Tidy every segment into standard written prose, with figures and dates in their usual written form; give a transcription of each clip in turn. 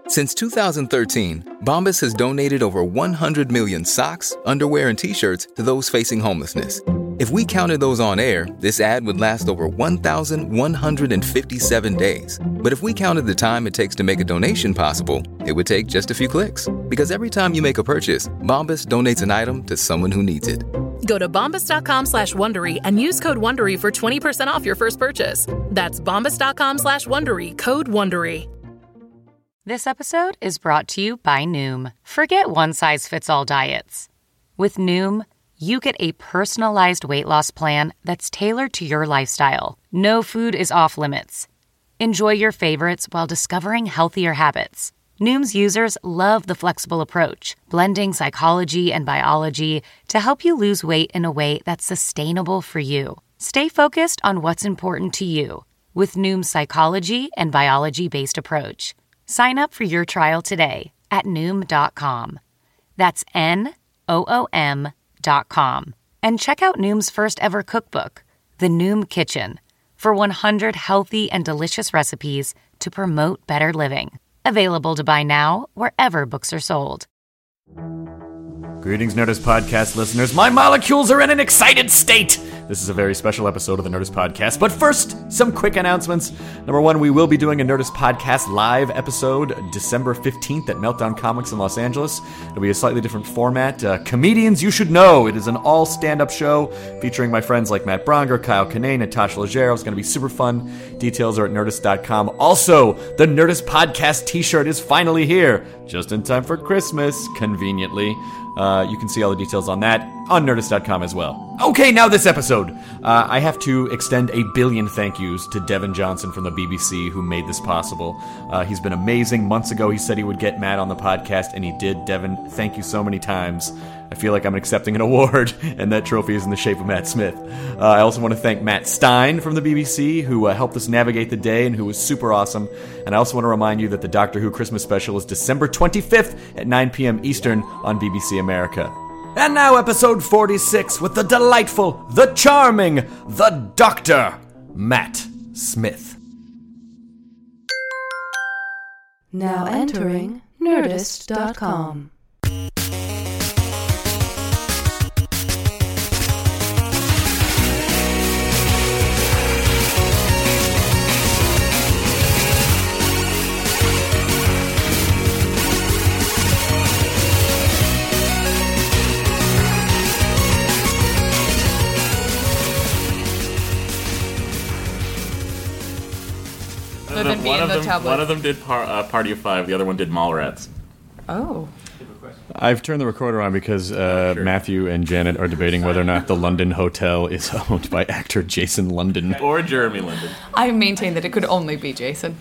Since 2013, Bombas has donated over 100 million socks, underwear, and T-shirts to those facing homelessness. If we counted those on air, this ad would last over 1,157 days. But if we counted the time it takes to make a donation possible, it would take just a few clicks. Because every time you make a purchase, Bombas donates an item to someone who needs it. Go to bombas.com/Wondery and use code WONDERY for 20% off your first purchase. That's bombas.com/Wondery, code WONDERY. This episode is brought to you by Noom. Forget one-size-fits-all diets. With Noom, you get a personalized weight loss plan that's tailored to your lifestyle. No food is off limits. Enjoy your favorites while discovering healthier habits. Noom's users love the flexible approach, blending psychology and biology to help you lose weight in a way that's sustainable for you. Stay focused on what's important to you with Noom's psychology and biology-based approach. Sign up for your trial today at Noom.com. That's Noom.com. And check out Noom's first ever cookbook, The Noom Kitchen, for 100 healthy and delicious recipes to promote better living. Available to buy now wherever books are sold. Greetings, Nerdist Podcast listeners. My molecules are in an excited state. This is a very special episode of the Nerdist Podcast. But first, some quick announcements. Number one, we will be doing a Nerdist Podcast live episode December 15th at Meltdown Comics in Los Angeles. It'll be a slightly different format. Comedians You Should Know. It is an all stand-up show featuring my friends like Matt Bronger, Kyle Kinane, Natasha Leggero. It's going to be super fun. Details are at Nerdist.com. Also, the Nerdist Podcast t-shirt is finally here. Just in time for Christmas, conveniently. You can see all the details on that on Nerdist.com as well. Okay, now this episode. I have to extend a billion thank yous to Devin Johnson from the BBC who made this possible. He's been amazing. Months ago, he said he would get Matt on the podcast, and he did. Devin, thank you so many times. I feel like I'm accepting an award, and that trophy is in the shape of Matt Smith. I also want to thank Matt Stein from the BBC, who helped us navigate the day and who was super awesome. And I also want to remind you that the Doctor Who Christmas special is December 25th at 9 p.m. Eastern on BBC America. And now episode 46 with the delightful, the charming, the Dr. Matt Smith. Now entering Nerdist.com. One of them did Party of Five. The other one did Mallrats. Oh. I've turned the recorder on because Matthew and Janet are debating whether or not the London Hotel is owned by actor Jason London. Or Jeremy London. I maintain that it could only be Jason.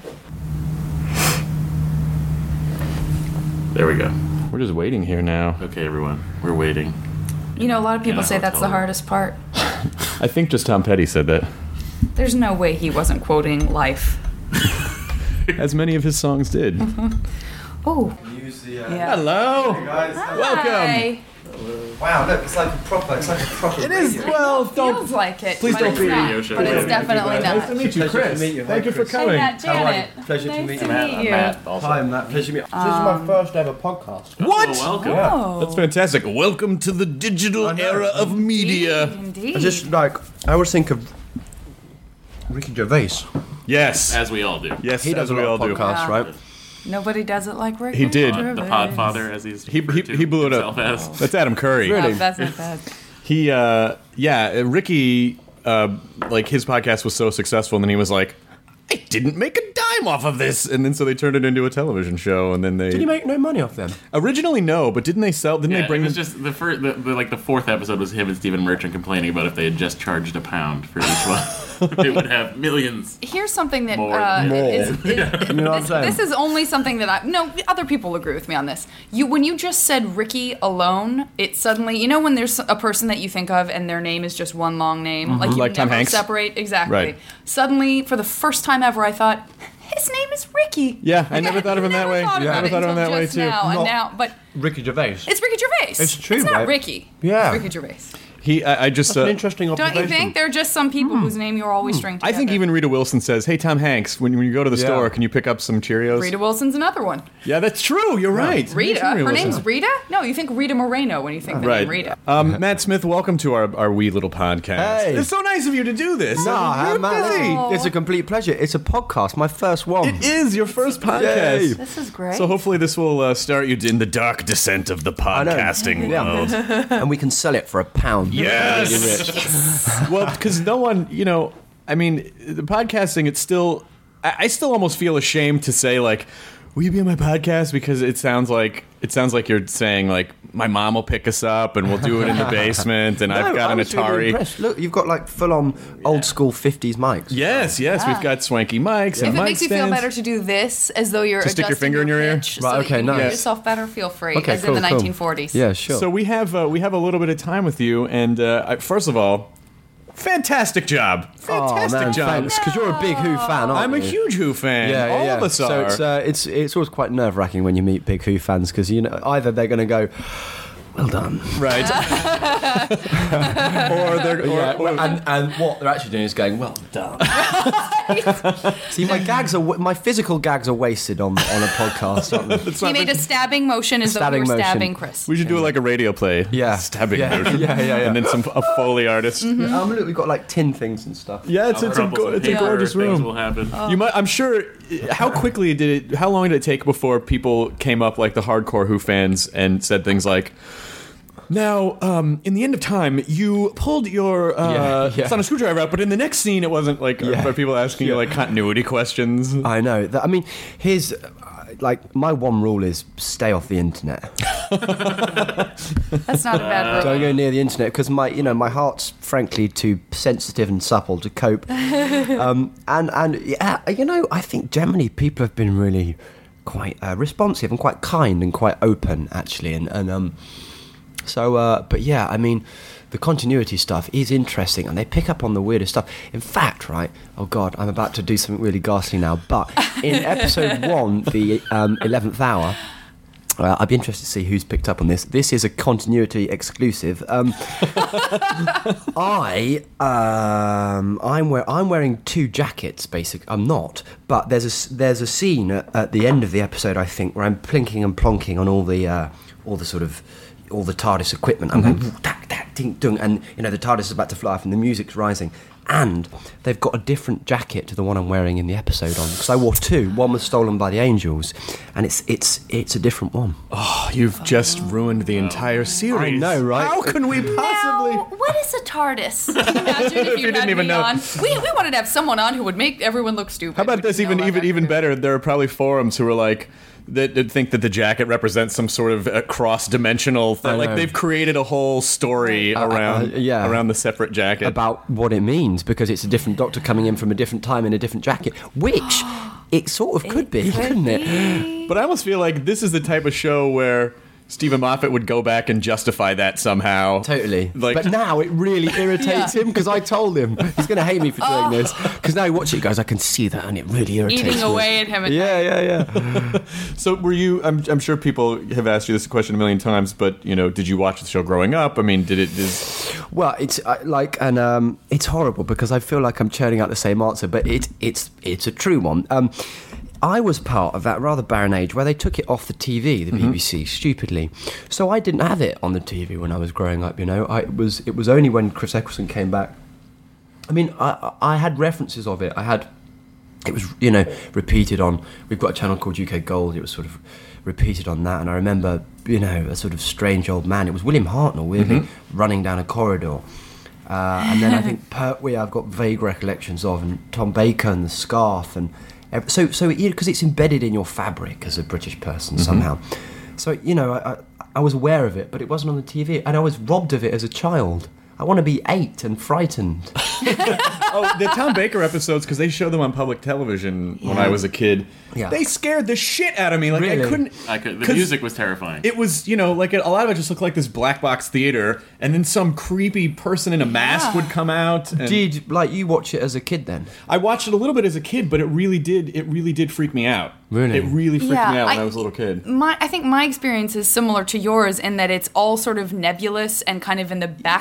There we go. We're just waiting here now. Okay, everyone. We're waiting. You know, a lot of people say that's the hardest part. I think just Tom Petty said that. There's no way he wasn't quoting Life. As many of his songs did. Oh. Yeah. Hello. Hey guys. Welcome. Wow, look, it's like a proper It is, well, don't... Feels like it. Please don't be... But it's definitely not. Nice to meet you, Chris. Thank you for coming. Hey, Matt, Janet. Pleasure to meet you. Matt also. Hi, Matt. Pleasure to meet you. This is my first ever podcast. What? Oh, welcome. Oh. That's fantastic. Welcome to the digital era of media. Indeed. I just, I always think of Ricky Gervais. Yes. As we all do. Yes, He does as we all do. podcasts, right? Nobody does it like Rick. He did. The Podfather, as he's He blew it up. as. That's Adam Curry. Oh, that's not bad. He, Ricky, like, his podcast was so successful, and then he was like, I didn't make a dime off of this. And then so they turned it into a television show, and then they... Did he make no money off them? Originally, no, but didn't they sell... Didn't they bring... It was just the first, the fourth episode was him and Stephen Merchant complaining about if they had just charged £1 for each one. They would have millions. Here's something that More. You know what I'm saying? this is only something that other people agree with me on this. When you just said Ricky alone, it suddenly, you know, when there's a person that you think of and their name is just one long name, like you Like Tom never Hanks? separate exactly. Right. Suddenly, for the first time ever, I thought his name is Ricky. Yeah, I never thought of him that way. I never thought of him that way, too. But Ricky Gervais. it's Ricky Gervais. It's true, It's not right? Ricky. Yeah. It's Ricky Gervais. I just An interesting Don't observation. you think? There are just some people whose name you're always string I together. think even Rita Wilson says, "Hey, Tom Hanks, when you go to the Yeah. store, can you pick up some Cheerios?" Rita Wilson's another one. Yeah, that's true. You're right. Rita? Her Wilson. name's Rita? No, you think Rita Moreno when you think the Right. name Rita. Matt Smith, welcome to our wee little podcast. Hey. It's so nice of you to do this. You're busy. It's a complete pleasure. It's a podcast, my first one. It is your first podcast. Yay. This is great. So hopefully this will start you in the dark descent of the podcasting world. And we can sell it for £1. Yes. Really rich. Well, because no one, I mean, the podcasting, it's still, I still almost feel ashamed to say, like, will you be on my podcast? Because it sounds like you're saying, like, my mom will pick us up and we'll do it in the basement and I've got I an was really Atari. impressed. Look, you've got like full-on old-school 50s mics. Yes, we've got swanky mics if and it mic makes you feel stands. better to do this as though you're To stick your adjusting finger in your ear? pitch Right, so that okay, you can hear nice. yourself better, feel free, Okay, as cool, in the cool. 1940s. Yeah, sure. So we have a little bit of time with you, and first of all, fantastic job, fantastic job. Thanks, because you're a big Who fan, aren't I'm a you? huge Who fan. Yeah, yeah, All yeah. of us are. So it's always quite nerve-wracking when you meet big Who fans, because either they're going to go, well done, right. or they're and what they're actually doing is going, well done. See, my physical gags are wasted on a podcast. Aren't they? He made a stabbing motion as though Stabbing you were motion. stabbing Chris. we should do it like a radio play. Yeah. Stabbing Yeah. motion. Yeah, And then a Foley artist. Look, we've got like tin things and stuff. Yeah, it's a gorgeous Things room. will happen. You might. I'm sure. How long did it take before people came up, like the hardcore Who fans, and said things like, "Now, in the end of time, you pulled your sonic screwdriver out, but in the next scene, it wasn't like." Are people asking you like continuity questions? I know. I mean, here's like my one rule is stay off the internet. That's not a bad rule. Don't go near the internet because my heart's frankly too sensitive and supple to cope. And I think generally people have been really quite responsive and quite kind and quite open actually, but yeah, I mean, the continuity stuff is interesting and they pick up on the weirdest stuff. In fact, right, oh God, I'm about to do something really ghastly now, but in episode 1, the 11th hour, I'd be interested to see who's picked up on this. This is a continuity exclusive. I'm wearing 2 jackets, basically. I'm not, but there's a scene at the end of the episode, I think, where I'm plinking and plonking on all the TARDIS equipment. I'm going ding dung, and the TARDIS is about to fly off, and the music's rising. And they've got a different jacket to the one I'm wearing in the episode on, because I wore 2. One was stolen by the Angels, and it's a different one. Oh, you've just ruined the entire series. I know, right? How can we possibly? Now, what is a TARDIS? Can you imagine if you didn't had even me know. on? We wanted to have someone on who would make everyone look stupid. How about which this? is no longer Even true. better. There are probably forums who are like that think that the jacket represents some sort of cross-dimensional thing. I Like know. they've created a whole story around the separate jacket. About what it means, because it's a different Doctor coming in from a different time in a different jacket, which it sort of could be, couldn't it? But I almost feel like this is the type of show where Stephen Moffat would go back and justify that somehow. Totally. Like, But now it really irritates him, because I told him he's going to hate me for doing this. Because now he watches it, he goes, I can see that, and it really irritates me. Eating away at him. Yeah. so were you? I'm sure people have asked you this question a million times, but did you watch the show growing up? I mean, Well, it's it's horrible because I feel like I'm churning out the same answer, but it's a true one. I was part of that rather barren age where they took it off the TV, the BBC, stupidly. So I didn't have it on the TV when I was growing up. It was only when Chris Eccleston came back. I mean, I had references of it. It was repeated on. We've got a channel called UK Gold. It was sort of repeated on that, and I remember a sort of strange old man. It was William Hartnell, weirdly, running down a corridor. And then I think Pertwee I've got vague recollections of, and Tom Baker and the scarf, and so because it's embedded in your fabric as a British person somehow. So I was aware of it, but it wasn't on the TV, and I was robbed of it as a child. I want to be 8 and frightened. the Tom Baker episodes, because they show them on public television when I was a kid. Yeah. They scared the shit out of me. Like Really? I couldn't. The music was terrifying. It was, like a lot of it just looked like this black box theater, and then some creepy person in a mask would come out. And Did you watch it as a kid then? I watched it a little bit as a kid, but it really did freak me out. Really? It really freaked me out when I I was a little kid. I think my experience is similar to yours in that it's all sort of nebulous and kind of in the back It's thrust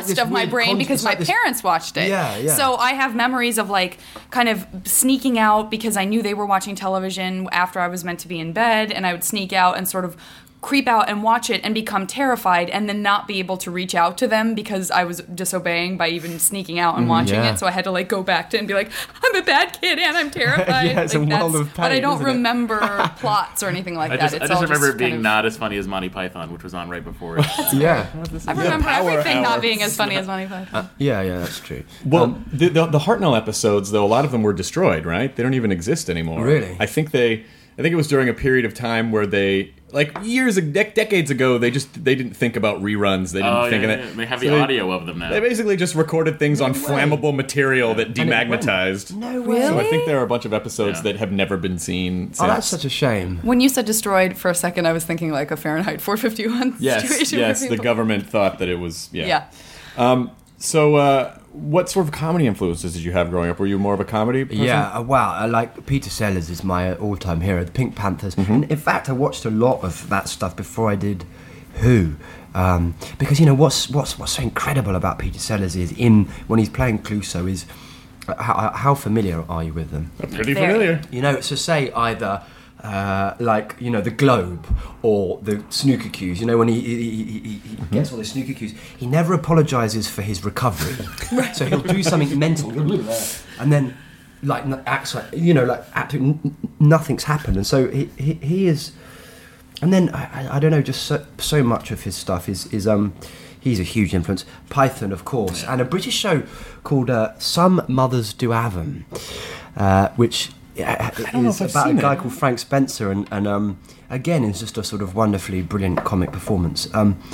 rest this of my weird brain because it's like my this- parents watched it. Yeah, yeah. So I have memories of like kind of sneaking out because I knew they were watching television after I was meant to be in bed, and I would sneak out and sort of creep out and watch it and become terrified and then not be able to reach out to them because I was disobeying by even sneaking out and watching yeah. it. So I had to like go back to it and be like, I'm a bad kid and I'm terrified. Yeah, it's like, a world of but I pain, don't isn't it? remember plots or anything like I that. just remember it being not as funny as Monty Python, which was on right before it. Yeah. I remember everything hour. not being as funny as Monty Python. Yeah, that's true. Well, the Hartnell episodes, though, a lot of them were destroyed, right? They don't even exist anymore. Really? I think it was during a period of time where they, like decades ago, they didn't think about reruns. They didn't think of it. They have the audio of them now. They basically just recorded things on flammable material that demagnetized. No way. So I think there are a bunch of episodes that have never been seen since. Oh, that's such a shame. When you said destroyed for a second, I was thinking like a Fahrenheit 451 situation. Yes, for the people. government thought that it was, Yeah. So, what sort of comedy influences did you have growing up? Were you more of a comedy person? Yeah, wow. Like Peter Sellers is my all-time hero. The Pink Panthers. And in fact, I watched a lot of that stuff before I did Who, because you know what's so incredible about Peter Sellers is when he's playing Clouseau is how familiar are you with them? Pretty Very. familiar. You know, so say either. Like, you know, the Globe or the snooker cues. You know, when he gets all the snooker cues, he never apologises for his recovery. So he'll do something mental, and then, like, acts like, you know, like, absolutely nothing's happened. And so he is... And then, I don't know, just so much of his stuff is he's a huge influence. Python, of course, and a British show called Some Mothers Do Have 'Em, which... it's about a guy called Frank Spencer, and again, it's just a sort of wonderfully brilliant comic performance.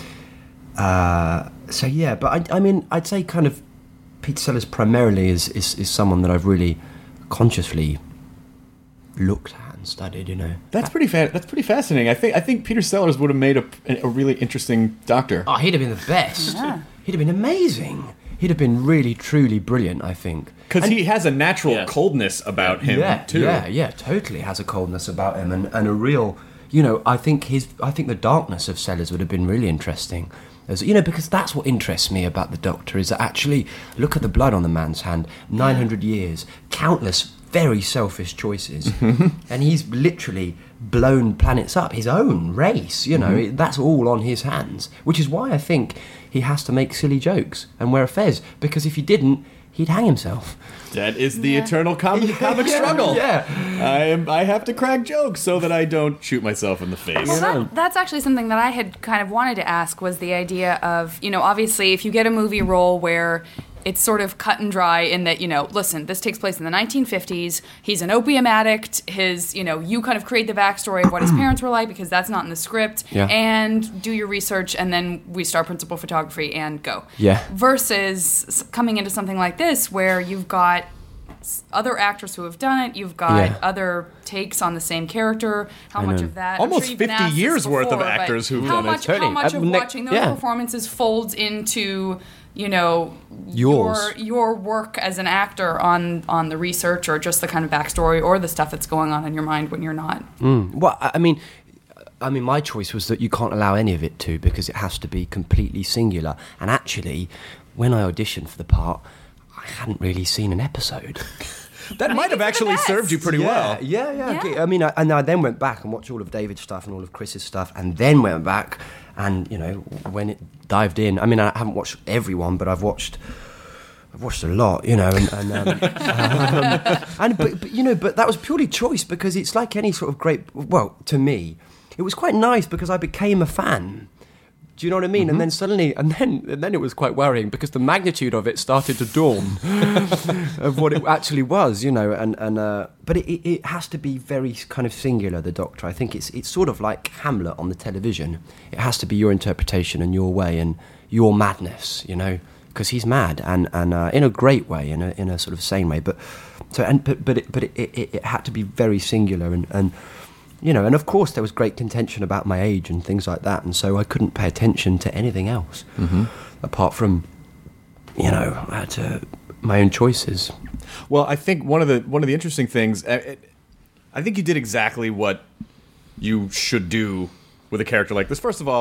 So yeah, but I mean, I'd say kind of Peter Sellers primarily is someone that I've really consciously looked at and studied. You know, That's pretty fascinating. I think Peter Sellers would have made a really interesting Doctor. oh, he'd have been the best. He'd have been amazing. He'd have been really, truly brilliant, I think. Because he has a natural coldness about him, too. Yeah, totally has a coldness about him and a real, you know, I think the darkness of Sellers would have been really interesting. As, you know, because that's what interests me about the Doctor, is that actually, look at the blood on the man's hand, 900 years, countless very selfish choices, and he's literally blown planets up, his own race, you know, that's all on his hands, which is why I think he has to make silly jokes and wear a fez, because if he didn't, he'd hang himself. That is the eternal comic struggle. Yeah. I have to crack jokes so that I don't shoot myself in the face. Well, that's actually something that I had kind of wanted to ask, was the idea of, you know, obviously if you get a movie role where it's sort of cut and dry in that, you know, listen, this takes place in the 1950s, he's an opium addict, you kind of create the backstory of what his parents were like, because that's not in the script, and do your research, and then we start principal photography and go. Yeah. Versus coming into something like this where you've got other actors who have done it, you've got other takes on the same character, how much of that... Almost I'm sure you've been 50 asked this years worth of before, actors but who've how done it. much, Totally. How much of Nick- watching those yeah. performances folds into, you know, Yours. your work as an actor on the research, or just the kind of backstory or the stuff that's going on in your mind when you're not. Well, I mean, my choice was that you can't allow any of it to, because it has to be completely singular. And actually, when I auditioned for the part, I hadn't really seen an episode. That might have actually served you pretty well. Yeah. Okay. I mean, I then went back and watched all of David's stuff and all of Chris's stuff, and then went back and, you know, when it dived in. I mean, I haven't watched everyone, but I've watched a lot, you know, but that was purely choice, because it's like any sort of great. Well, to me, it was quite nice because I became a fan. Do you know what I mean? And then suddenly, and then it was quite worrying, because the magnitude of it started to dawn of what it actually was, you know. But it has to be very kind of singular, the Doctor. I think it's sort of like Hamlet on the television. It has to be your interpretation and your way and your madness, you know, because he's mad and in a great way, in a sort of sane way. But it had to be very singular and. You know, and of course there was great contention about my age and things like that, and so I couldn't pay attention to anything else apart from, you know, to my own choices. Well, I think one of the interesting things, I think you did exactly what you should do with a character like this. First of all,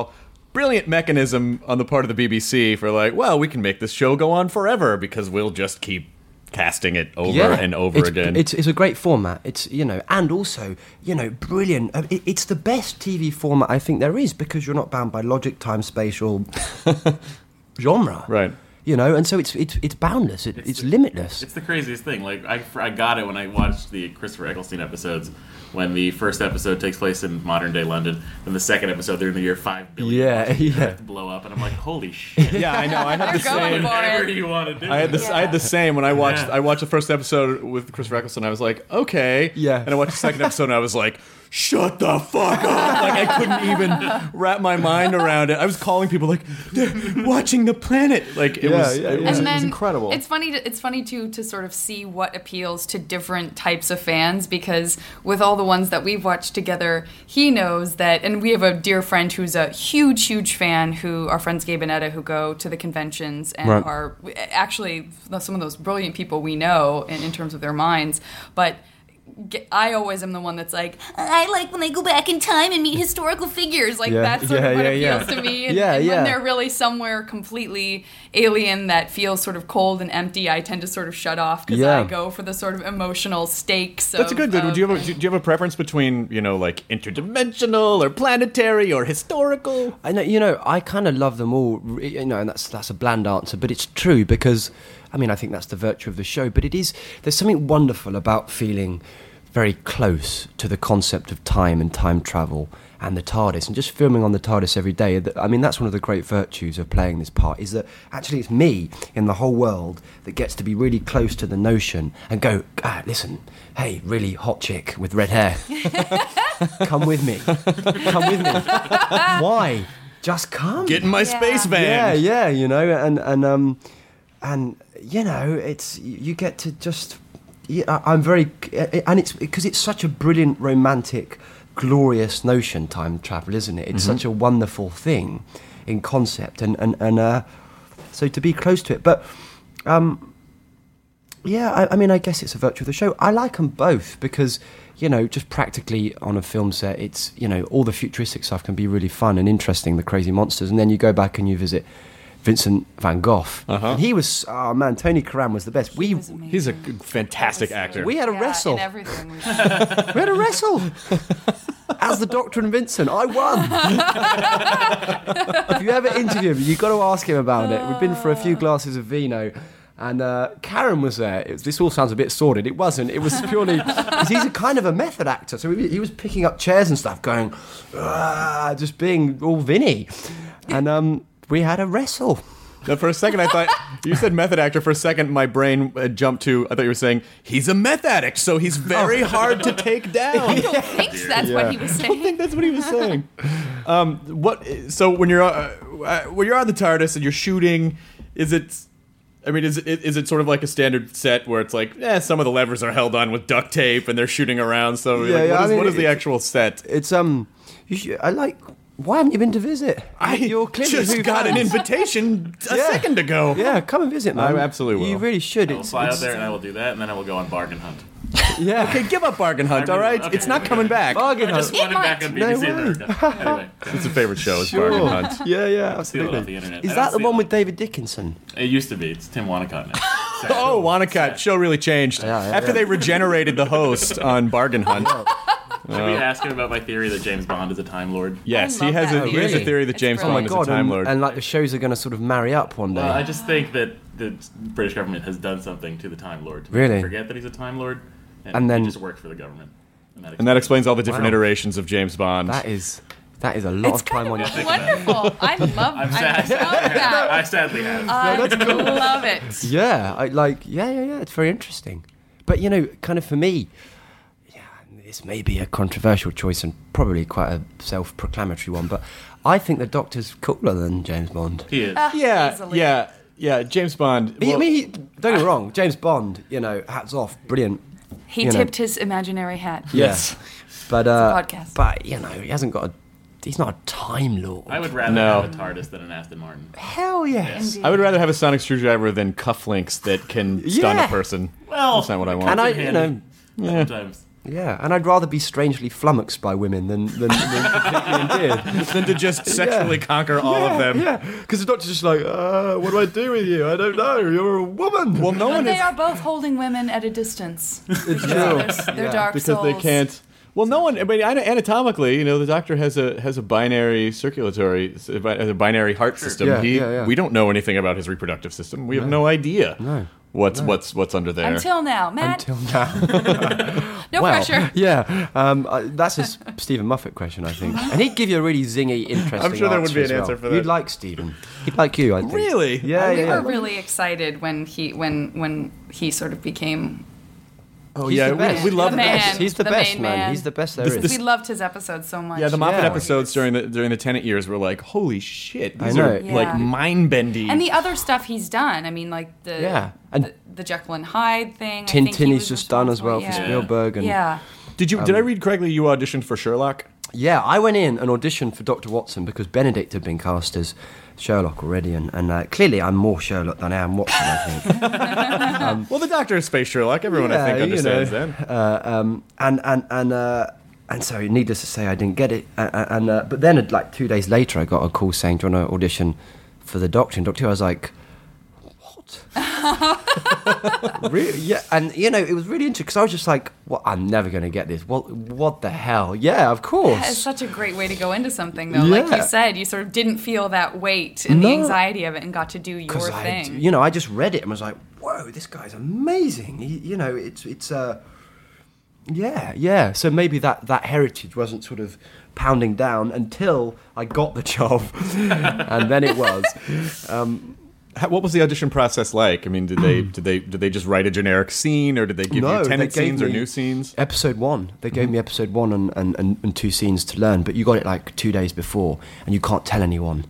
brilliant mechanism on the part of the BBC for like, well, we can make this show go on forever because we'll just keep casting it over and over again. It's a great format. It's, and also, brilliant. It's the best TV format I think there is because you're not bound by logic, time, space, or genre. Right. And so it's boundless. It's limitless. It's the craziest thing. Like I got it when I watched the Christopher Eccleston episodes. When the first episode takes place in modern day London, and the second episode they're in the year 5 billion. Yeah. To blow up, and I'm like, holy shit. Yeah, I know. I had the same. Whatever you want to do. I had the same when I watched the first episode with Christopher Eccleston. I was like, okay. Yeah. And I watched the second episode, and I was like, shut the fuck up! Like I couldn't even wrap my mind around it. I was calling people like, they're watching the planet. Like it was incredible. It's funny too to sort of see what appeals to different types of fans because with all the ones that we've watched together, he knows that, and we have a dear friend who's a huge fan. Who our friends Gabe and Etta who go to the conventions and are actually some of those brilliant people we know in terms of their minds, but. I always am the one that's like, I like when they go back in time and meet historical figures. Like, that's sort of what appeals to me. And when they're really somewhere completely alien that feels sort of cold and empty, I tend to sort of shut off because I go for the sort of emotional stakes. That's good. Do you have a preference between, like interdimensional or planetary or historical? I know. I kind of love them all. And that's a bland answer, but it's true because. I think that's the virtue of the show, but there's something wonderful about feeling very close to the concept of time and time travel and the TARDIS and just filming on the TARDIS every day. That's one of the great virtues of playing this part is that actually it's me in the whole world that gets to be really close to the notion and go, listen, hey, really hot chick with red hair, come with me. Why? Just come. Get in my space van. Yeah, and it's you get to just. I'm very, and it's because it's such a brilliant, romantic, glorious notion. Time travel, isn't it? It's such a wonderful thing in concept, and so to be close to it. But I guess it's a virtue of the show. I like them both because. Just practically on a film set, it's all the futuristic stuff can be really fun and interesting. The crazy monsters, and then you go back and you visit. Vincent van Gogh. And he was, Tony Curran was the best. He's a fantastic actor. We had a wrestle. In everything we had a wrestle. As the Doctor and Vincent, I won. If you ever interview him, you've got to ask him about it. We've been for a few glasses of vino. And Karen was there. This all sounds a bit sordid. It wasn't. It was purely because he's a kind of a method actor. So he was picking up chairs and stuff, going, just being all Vinny. And we had a wrestle. Now, for a second, I thought you said method actor. For a second, my brain jumped to. I thought you were saying he's a meth addict, so he's very hard to take down. I don't think that's what he was saying. I don't think that's what he was saying. So when you're on the TARDIS and you're shooting, is it sort of like a standard set where it's like, some of the levers are held on with duct tape and they're shooting around? So what is the actual set? It's Why haven't you been to visit? You're just got an invitation a second ago. Yeah, come and visit, man. I absolutely will. You really should. I will fly out there and I will do that, and then I will go on Bargain Hunt. Yeah. Okay, give up Bargain Hunt, all right? Okay, it's not coming back. Bargain I Hunt. just want it back on BBC America. Anyway, It's a favorite show, is Bargain Hunt. Yeah, steal it off absolutely. the internet. Is I that don't the steal one it. with David Dickinson? It used to be. It's Tim Wanacott now. Oh, Wanacott. Show really changed. After they regenerated the host on Bargain Hunt. Should we ask him about my theory that James Bond is a Time Lord? Yes, I he love has that he has a theory. theory that It's James brilliant. Bond is a Time Lord. And like the shows are going to sort of marry up one day. Well, I just think that the British government has done something to the Time Lord. To Really? Forget that he's a Time Lord, And then- he just worked for the government. And that explains all the different iterations of James Bond. That is a lot It's of time on kind your of wonderful. I love that. I sadly have. I love it. Yeah, it's very interesting. But kind of for me, this may be a controversial choice and probably quite a self-proclamatory one, but I think the Doctor's cooler than James Bond. He is. Easily. Yeah, James Bond. Don't get me wrong, James Bond, hats off, brilliant. He tipped his imaginary hat. Yes. But podcast. But he hasn't got he's not a Time Lord. I would rather have a TARDIS than an Aston Martin. Hell yes. Indeed. I would rather have a sonic screwdriver than cufflinks that can stun a person. Well, that's not what I want. And Sometimes. Yeah, and I'd rather be strangely flummoxed by women than completely endeared. Than to just sexually conquer all of them. Yeah, because the doctor's just like, what do I do with you? I don't know. You're a woman. Well, no But one they is... are both holding women at a distance. It's true. They're dark Because souls. they can't... Well, no one. I mean, anatomically, the doctor has a binary circulatory, a binary heart system. Yeah. We don't know anything about his reproductive system. We have no idea what's under there. Until now, Matt. No Well, pressure. Yeah, that's a Stephen Moffat question, I think, and he'd give you a really zingy, interesting. I'm sure there would be as an well. answer for that. You'd like Stephen. He'd like you, I think. Really? Yeah, We yeah. were really excited when he sort of became. Oh He's yeah, the best. we love The that. man. He's the The best, main man. man. He's the best there is. We loved his episodes so much. Yeah, the Moffat Yeah. episodes during the Tennant years were like, holy shit, these I know. are Yeah. like mind bending. And the other stuff he's done. I mean, like Yeah. And the Jekyll and Hyde thing. I think he Tintin was he's just done as well for responsible, Spielberg. And Yeah. Did I read correctly? You auditioned for Sherlock. Yeah, I went in and auditioned for Dr. Watson because Benedict had been cast as Sherlock already, and clearly I'm more Sherlock than I am Watson, I think. Well, the Doctor is Space Sherlock. Everyone, I think, understands that. And so, needless to say, I didn't get it. But then, like 2 days later, I got a call saying, "Do you want to audition for the Doctor?" And Doctor Who, I was like, "What?" Really? Yeah. And it was really interesting because I was just like, "Well, I'm never going to get this. What the hell?" Yeah, of course. It's such a great way to go into something, though. Like you said, you sort of didn't feel that weight and the anxiety of it and got to do your thing. I just read it and was like, "Whoa, this guy's amazing." Yeah. So maybe that heritage wasn't sort of pounding down until I got the job, and then it was. What was the audition process like? I mean, did they just write a generic scene, or did they give you Tennant scenes or new scenes? Episode 1. They gave me episode 1 and 2 scenes to learn, but you got it like 2 days before, and you can't tell anyone.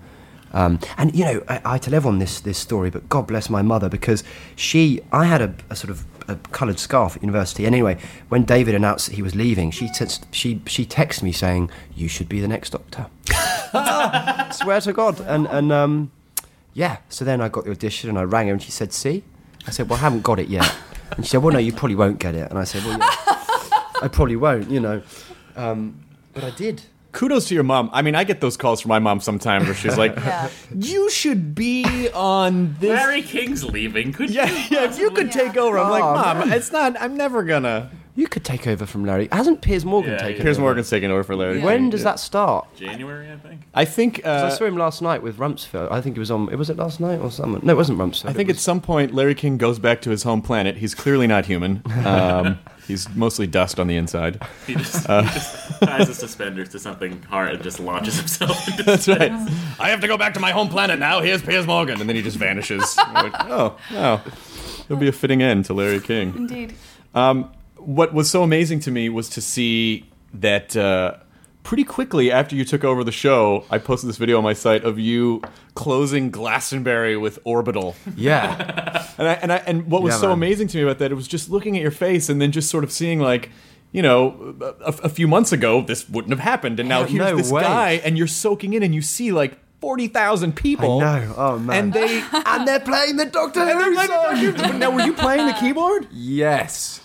I tell everyone this story, but God bless my mother, because I had a sort of a coloured scarf at university. Anyway, when David announced that he was leaving, she texted me saying, "You should be the next Doctor." Swear to God. Yeah, so then I got the audition and I rang her and she said, "See?" I said, "Well, I haven't got it yet." And she said, "Well, no, you probably won't get it." And I said, "Well, yeah, I probably won't, But I did. Kudos to your mom. I mean, I get those calls from my mom sometimes where she's like, "You should be on this." Larry King's leaving. Could you? Yeah, if you could take over. I'm like, "Mom, it's not, I'm never gonna." You could take over from Larry. Hasn't Piers Morgan taken Piers over? Morgan's taking over for Larry. When does that start? January, I think. I think... 'Cause I saw him last night with Rumsfeld. I think it was on... Was it last night or something? No, it wasn't Rumsfeld. I think at some point Larry King goes back to his home planet. He's clearly not human. He's mostly dust on the inside. He just ties his suspenders to something hard and just launches himself into That's space. right. I have to go back to my home planet now. Here's Piers Morgan. And then he just vanishes. Like, oh, wow. It'll be a fitting end to Larry King. Indeed. What was so amazing to me was to see that pretty quickly after you took over the show, I posted this video on my site of you closing Glastonbury with Orbital. Yeah. And what was so amazing to me about that, it was just looking at your face and then just sort of seeing like, a few months ago this wouldn't have happened, and now here's this guy, and you're soaking in, and you see like 40,000 people. I know. Oh, man. And they're playing the Doctor Who song. But now, were you playing the keyboard? Yes.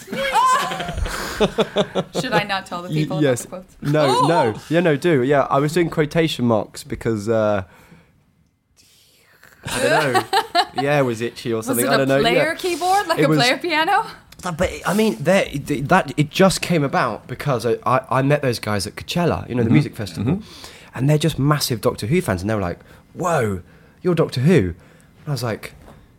Should I not tell the people Yes. about the quotes? No. Yeah, no, do. Yeah, I was doing quotation marks because... I don't know. The air was itchy or Was something. it I don't know. a player Yeah. keyboard, like It a was- player piano? But I mean, that it just came about because I met those guys at Coachella, the music festival, and they're just massive Doctor Who fans, and they were like, "Whoa, you're Doctor Who?" And I was like,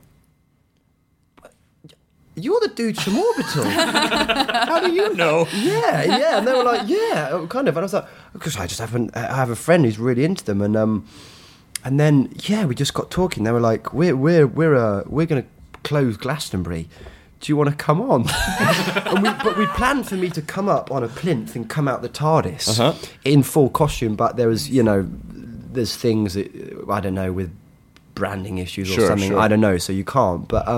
"You're the dude from Orbital." How do you know? Yeah, and they were like, "Yeah, kind of," and I was like, "Because I have a friend who's really into them," and then we just got talking. They were like, "We're going to close Glastonbury. Do you want to come on?" But we planned for me to come up on a plinth and come out the TARDIS in full costume. But there was, there's things that, I don't know, with branding issues or something. Sure. I don't know, so you can't. But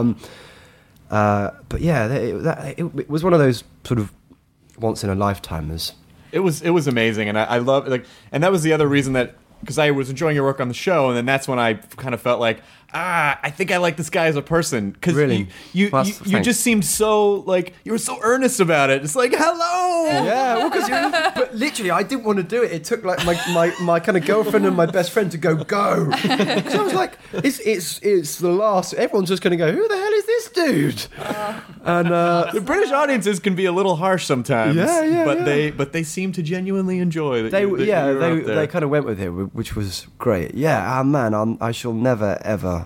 yeah, it was one of those sort of once in a lifetimers. It was amazing, and I love and that was the other reason that. Because I was enjoying your work on the show, and then that's when I kind of felt like I think I like this guy as a person. Because Really? you Thanks. just seemed so, like, you were so earnest about it. It's like, hello! Yeah, well, but literally, I didn't want to do it. It took like my kind of girlfriend and my best friend to go. Because I was like, it's the last. Everyone's just going to go, who the hell is this dude? And The British audiences can be a little harsh sometimes. Yeah, but they seem to genuinely enjoy that. they you were up there. they kind of went with it, which was great. Yeah, man, I shall never ever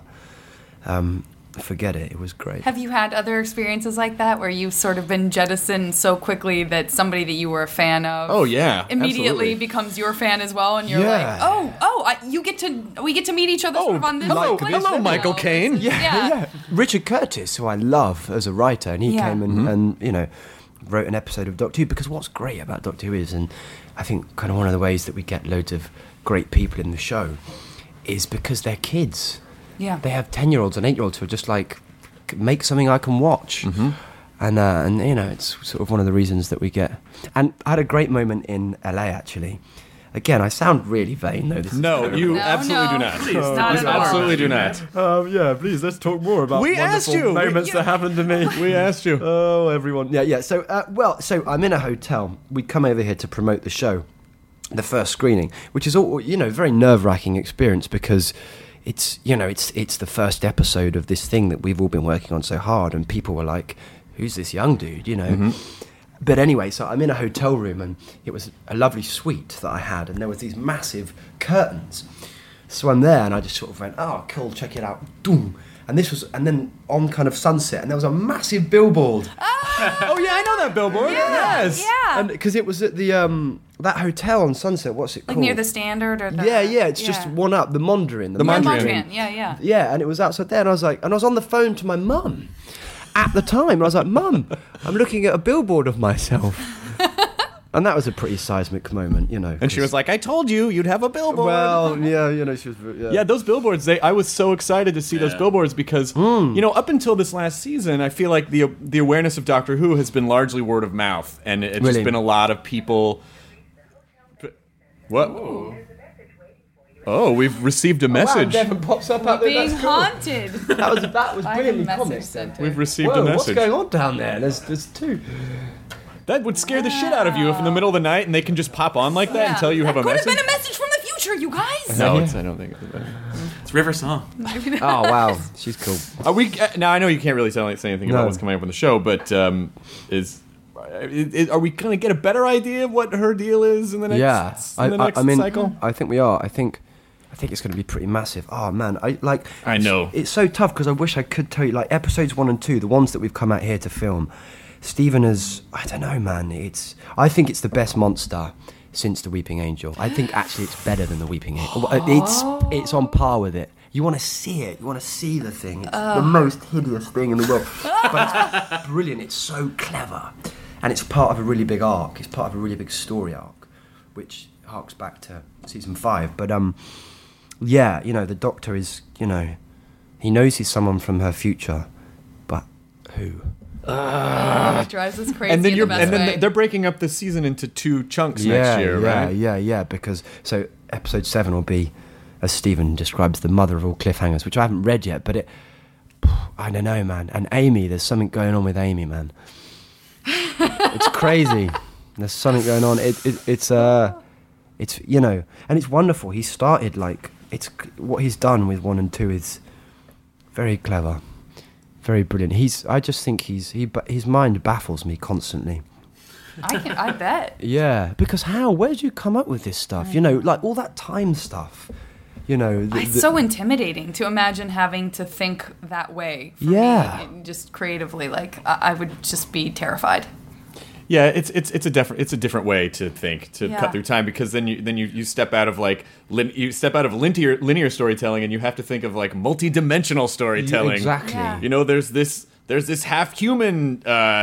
forget it. It was great. Have you had other experiences like that where you've sort of been jettisoned so quickly that somebody that you were a fan of Oh, yeah, immediately absolutely. becomes your fan as well, and you're Yeah. like, we get to meet each other sort of on this hello, place hello, now. Michael This Caine. is- Yeah. Richard Curtis, who I love as a writer, and he Yeah. came and wrote an episode of Doctor Who, because what's great about Doctor Who is, and I think kind of one of the ways that we get loads of great people in the show is because they're kids. Yeah. They have 10-year-olds and 8-year-olds who are just like, make something I can watch. Mm-hmm. And it's sort of one of the reasons that we get. And I had a great moment in LA, actually. Again, I sound really vain, though. This is No, you No, absolutely no. do not. Please, not You at all. absolutely do not. yeah, please, let's talk more about We asked you. moments that happened to me. We asked you. Oh, everyone. Yeah. So, so I'm in a hotel. We'd come over here to promote the show, the first screening, which is all, very nerve-wracking experience because it's the first episode of this thing that we've all been working on so hard, and people were like, "Who's this young dude?" But anyway, so I'm in a hotel room, and it was a lovely suite that I had, and there was these massive curtains. So I'm there, and I just sort of went, "Oh, cool, check it out." Doom. And then on kind of sunset, and there was a massive billboard. Oh yeah, I know that billboard. Yes. Yeah. And because it was at the that hotel on Sunset, what's it Like called? near the Standard or the... Yeah, it's just one up, the Mondrian. The Mondrian. Mondrian. Yeah. Yeah, and it was outside there, and I was on the phone to my mum at the time, and I was like, "Mum, I'm looking at a billboard of myself." And that was a pretty seismic moment, And she was like, "I told you you'd have a billboard." "Well, yeah, she was, Yeah, those billboards. I was so excited to see those billboards because up until this last season, I feel like the awareness of Doctor Who has been largely word of mouth, and it's Really? just been a lot of people. What? Oh, we've received a message. Devon pops up out there. Being That's cool. haunted. That was I have a brilliantly message comic. sent We've in. received Whoa, a what's message. going on down there? There's two. That would scare the shit out of you if in the middle of the night and they can just pop on like that and tell you have a Could have message. been a message from the future, you guys. No, I don't think it's that. It's River Song. Oh wow, she's cool. Are we now? I know you can't really say anything about No. what's coming up on the show, but are we going to get a better idea of what her deal is in the next cycle? I think we are. I think it's going to be pretty massive. Oh man, I know. It's so tough because I wish I could tell you. Like episodes 1 and 2, the ones that we've come out here to film, Stephen has. I don't know, man. I think it's the best monster since the Weeping Angel. I think actually it's better than the Weeping Angel. It's on par with it. You want to see it. You want to see the thing. It's the most hideous thing in the world. But it's brilliant. It's so clever. And it's part of a really big arc. It's part of a really big story arc, which harks back to season 5. But yeah, the Doctor is, he knows he's someone from her future, but who? It drives us crazy. And then in the best way. they're breaking up the season into 2 chunks next year, right? Yeah. Because so episode 7 will be, as Stephen describes, the mother of all cliffhangers, which I haven't read yet, but I don't know, man. And Amy, there's something going on with Amy, man. It's crazy. There's something going on. It's and it's wonderful. He started it's what he's done with 1 and 2 is very clever, very brilliant. I just think his mind baffles me constantly. I bet. Yeah, because where did you come up with this stuff? Like all that time stuff. It's so intimidating to imagine having to think that way. For Yeah. me, just creatively, I would just be terrified. Yeah, it's a different way to think, to Yeah. cut through time, because then you step out of linear storytelling and you have to think of multi-dimensional storytelling. Exactly. Yeah. There's this half-human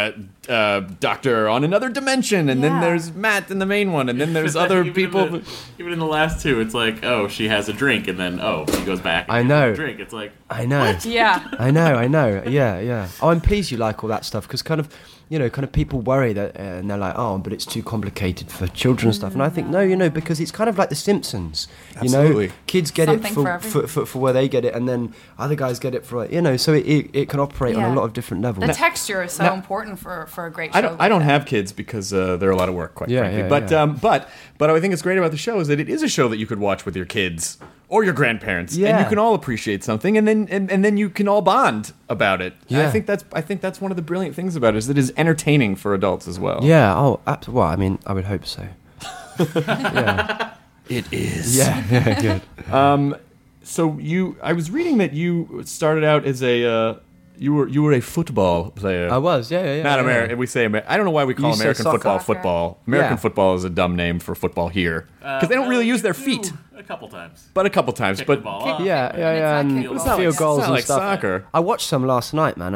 doctor on another dimension, and then Yeah. there's Matt in the main one, and then there's other people. Even in the last 2, it's like, oh, she has a drink, and then she goes back. And I know. has a drink. It's like, I know. Yeah. I know. Yeah. Oh, I'm pleased you like all that stuff because kind of you know, kind of people worry that, and they're like, oh, but it's too complicated for children and stuff. And I think, no, you know, because it's kind of like The Simpsons. Absolutely. You know, kids get Something it for everyone. for where they get it, and then other guys get it for, you know, so it can operate on a lot of different levels. The texture is so important for a great show. I don't have kids because they're a lot of work, quite frankly. But I think it's great about the show is that it is a show that you could watch with your kids or your grandparents, and you can all appreciate something, and then you can all bond about it. Yeah. I think that's one of the brilliant things about it is that it is entertaining for adults as well. Yeah. Oh, well, I mean, I would hope so. Yeah. It is. Yeah. Good. So I was reading that you started out as you were a football player. I was. Yeah. Not yeah. American. We say I don't know why we call You say American soccer. football Soccer. football. American Yeah. football is a dumb name for football here because they don't really use their feet, A couple times. but a couple times. Kick but the ball up. Yeah, And and it's not field kicked. goals It's not and like stuff. soccer. I watched some last night, man.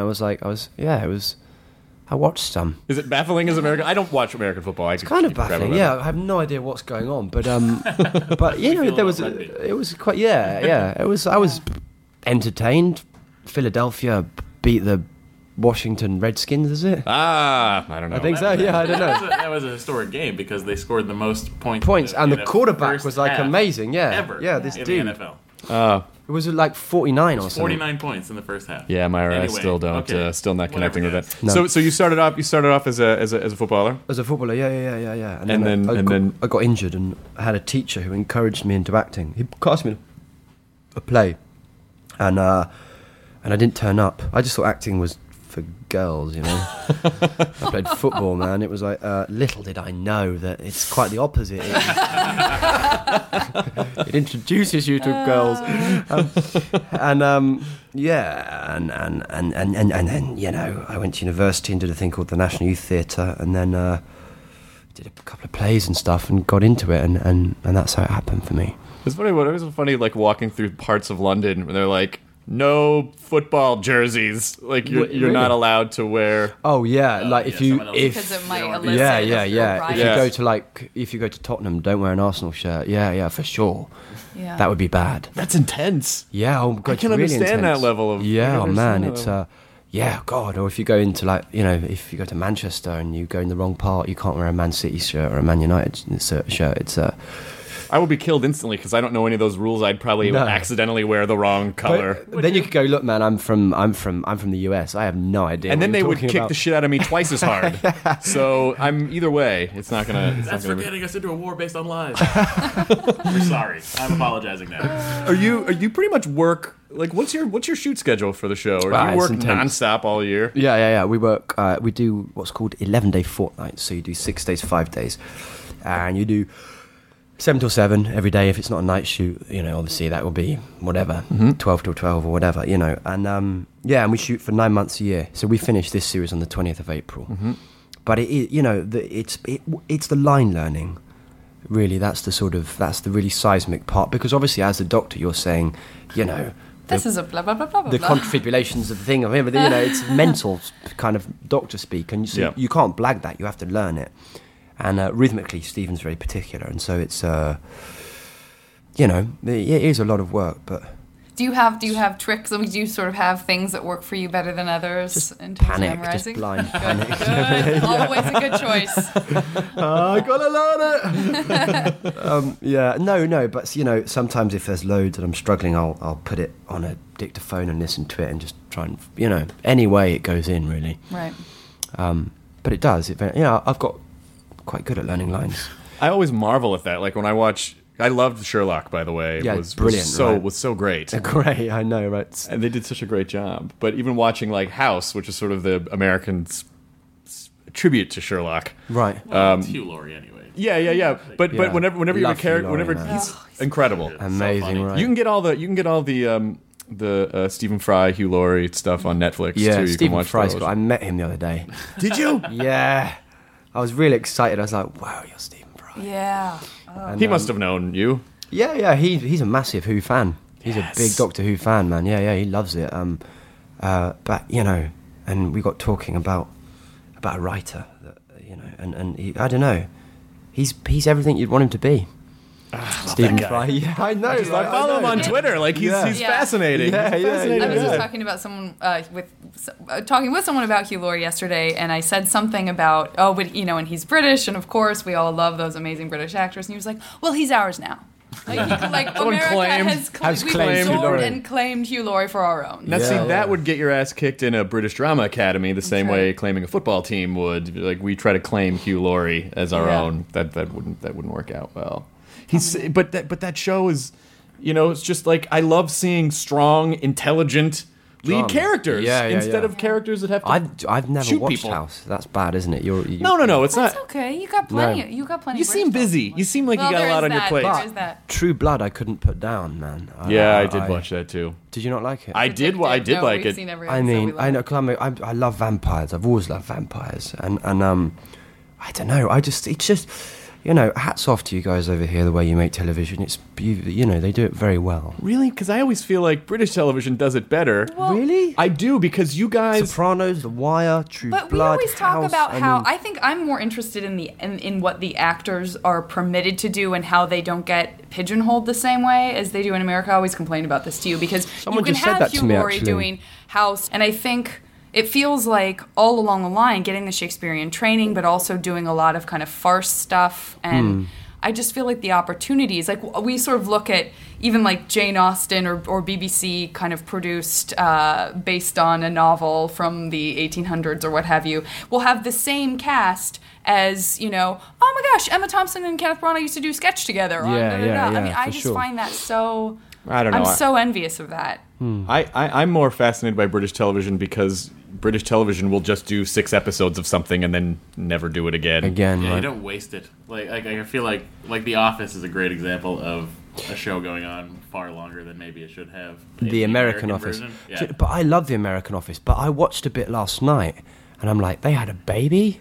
I watched some. Is it baffling as American? I don't watch American football. It's Kind of baffling, yeah. I have no idea what's going on, but but you know, feel there was about rugby? it was quite it was. I was entertained. Philadelphia beat the Washington Redskins, is it? I don't know. I think so. Yeah, I don't know. That was a historic game because they scored the most points. And in the a quarterback first was like half amazing. Yeah, Ever. yeah. This in dude. the NFL. It was like 49 or something. 49 points in the first half. Yeah, Myra, I Anyway, still don't. okay. Still not connecting Whatever with it that. No. So you started off as a footballer. As a footballer, yeah. And then- I got injured and I had a teacher who encouraged me into acting. He cast me in a play, and I didn't turn up. I just thought acting was for girls, you know. I played football, man. It was like little did I know that it's quite the opposite. It introduces you to girls, and then you know I went to university and did a thing called the National Youth Theatre, and then did a couple of plays and stuff and got into it, and that's how it happened for me. It's funny. It was funny, like walking through parts of London where they're like, no football jerseys. Like you're not allowed to wear. Oh yeah, like if you someone else- Because it might elicit yeah. riots. If you go to Tottenham, don't wear an Arsenal shirt. Yeah, for sure. Yeah. That would be bad. That's intense. Yeah, oh God, I it's can really understand intense. that level of. I Yeah, can oh man, understand it's that level. yeah, God. Or if you go into like if you go to Manchester and you go in the wrong part, you can't wear a Man City shirt or a Man United shirt. It's I would be killed instantly because I don't know any of those rules. I'd probably No. accidentally wear the wrong color. But then you could go, look, man, I'm from the US. I have no idea. And what then they you're would talking kick about. the shit out of me twice as hard. So I'm either way. It's not gonna. That's for getting us into a war based on lies. We're sorry. I'm apologizing now. Are you pretty much work like what's your shoot schedule for the show? Or do you It's work intense. nonstop all year? Yeah. We work. We do what's called 11-day fortnights. So you do 6 days, 5 days, and you do 7 till 7 every day. If it's not a night shoot, obviously that will be whatever, 12 till 12 or whatever, And and we shoot for 9 months a year. So we finish this series on the 20th of April. But it's the line learning. Really, that's the really seismic part, because obviously as a doctor you're saying, This is a blah, blah, blah, blah, blah. the confibulations of the thing of everything, it's mental kind of doctor speak, and so you can't blag that. You have to learn it. And rhythmically, Stephen's very particular, and so it's it is a lot of work. But Do you have tricks? I mean, do you sort of have things that work for you better than others Just in terms panic, of memorizing? just blind Good, panic. good. Always a good choice. I gotta learn it. No, but sometimes if there's loads and I'm struggling, I'll put it on a dictaphone and listen to it and just try and any way it goes in really. Right. But it does. I've got quite good at learning lines. I always marvel at that. Like when I watch, I loved Sherlock, by the way. Yeah, It was brilliant, right? was so great. Great, I know, right? And they did such a great job. But even watching like House, which is sort of the American's tribute to Sherlock. Right. It's Hugh Laurie anyway. Yeah. But Yeah. whenever you have a Love character, Hugh Laurie, whenever man. he's incredible. Amazing, funny. right? You can get all the Stephen Fry, Hugh Laurie stuff on Netflix too. Yeah, You Stephen can watch Fry's those. got. I met him the other day. Did you? Yeah, I was really excited. I was like, "Wow, you're Stephen Fry." Yeah. And, He must have known you. Yeah. He's a massive Who fan. He's a big Doctor Who fan, man. Yeah. He loves it. But and we got talking about a writer that, and he, I don't know. He's everything you'd want him to be. Stephen Fry. Yeah, I know. I follow him on Twitter. Like he's fascinating. Yeah, He's a fascinating I was guy. just talking about someone talking with someone about Hugh Laurie yesterday, and I said something about and he's British, and of course we all love those amazing British actors, and he was like, well, he's ours now. Like America has claimed Hugh Laurie and claimed Hugh Laurie for our own. Now, see, that would get your ass kicked in a British Drama Academy the same way claiming a football team would. Like we try to claim Hugh Laurie as our own. That wouldn't work out well. But that show is, it's just like I love seeing strong, intelligent lead characters instead of characters that have to I've never shoot watched people. House. That's bad, isn't it? No, it's That's not. okay. You got plenty. You got plenty. You seem busy. You seem like you got a lot on your plate. There is that. True Blood, I couldn't put down, man. I did watch that too. Did you not like it? I did like it. I mean, I know, cause I love vampires. I've always loved vampires, and I don't know. It's just. Hats off to you guys over here, the way you make television. It's, they do it very well. Really? Because I always feel like British television does it better. Well, really? I do, because you guys... Sopranos, The Wire, True Blood, But we always talk House, about how... I think I'm more interested in what the actors are permitted to do and how they don't get pigeonholed the same way as they do in America. I always complain about this to you, because Someone you can just said have that to Hugh me, Laurie actually. doing House, and I think... It feels like all along the line, getting the Shakespearean training, but also doing a lot of kind of farce stuff. And I just feel like the opportunities, like we sort of look at even like Jane Austen or BBC kind of produced based on a novel from the 1800s or what have you, will have the same cast as, oh my gosh, Emma Thompson and Kenneth Branagh used to do sketch together. I mean, I just find that so... I don't know. I'm so envious of that. I'm more fascinated by British television because British television will just do 6 episodes of something and then never do it again. Yeah, right? you don't waste it. Like I feel like The Office is a great example of a show going on far longer than maybe it should have. The American Office. Version. Yeah. But I love the American Office. But I watched a bit last night, and I'm like, they had a baby?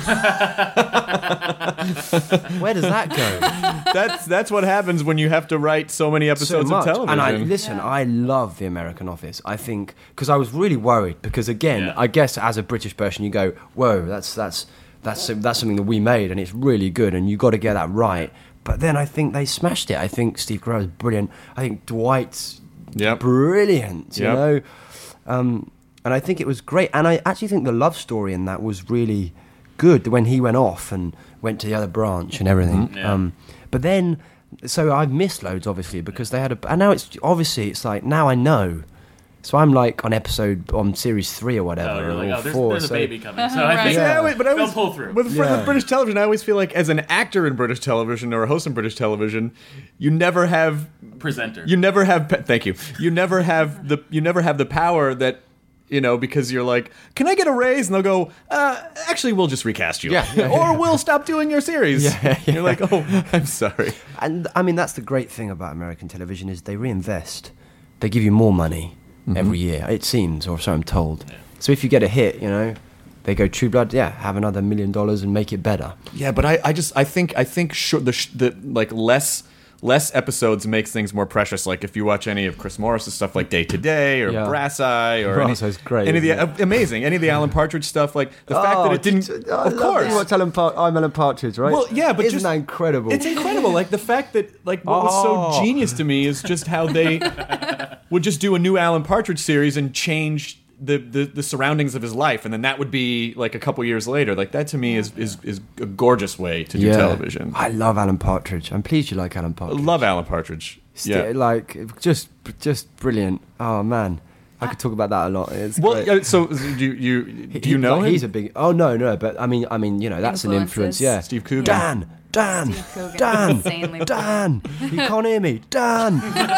Where does that go? That's what happens when you have to write so many episodes of television. And I love the American Office. I think, because I was really worried, because again, I guess as a British person, you go, whoa, that's something that we made, and it's really good, and you got to get that right. But then I think they smashed it. I think Steve Carell is brilliant. I think Dwight's brilliant, you know? And I think it was great. And I actually think the love story in that was really good when he went off and went to the other branch and everything. But then, so I've missed loads, obviously, because they had and now it's like, now I know. So I'm like on series 3 or whatever. Oh, you're like, or 4. There's a baby coming. So Right. I think they'll pull through. With British television, I always feel like as an actor in British television or a host in British television, you never have presenter. You never have. Thank you. You never have the power that. Because you're like, can I get a raise? And they'll go, actually, we'll just recast you. Or we'll stop doing your series. You're like, oh, I'm sorry. And, I mean, that's the great thing about American television is they reinvest. They give you more money every year, it seems, or so I'm told. Yeah. So if you get a hit, they go True Blood, have another $1 million and make it better. Yeah, but I think less episodes makes things more precious. Like if you watch any of Chris Morris's stuff, like Day to Day or Brass Eye, or Brass Eye's great. Any of the amazing, any of the Alan Partridge stuff, like the fact that it didn't. Of course, I'm Alan Partridge, right? Well, yeah, but isn't that incredible? It's incredible. Like the fact that what was so genius to me is just how they would just do a new Alan Partridge series and change the surroundings of his life, and then that would be like a couple years later. Like that to me is a gorgeous way to do television. I love Alan Partridge. I'm pleased you like Alan Partridge. I love Alan Partridge. Like just brilliant. Oh man, I could talk about that a lot. It's great. So do you know him? He's a big. Oh no, but I mean, that's an influence. Yeah, Steve Coogan. Dan. You can't hear me, Dan.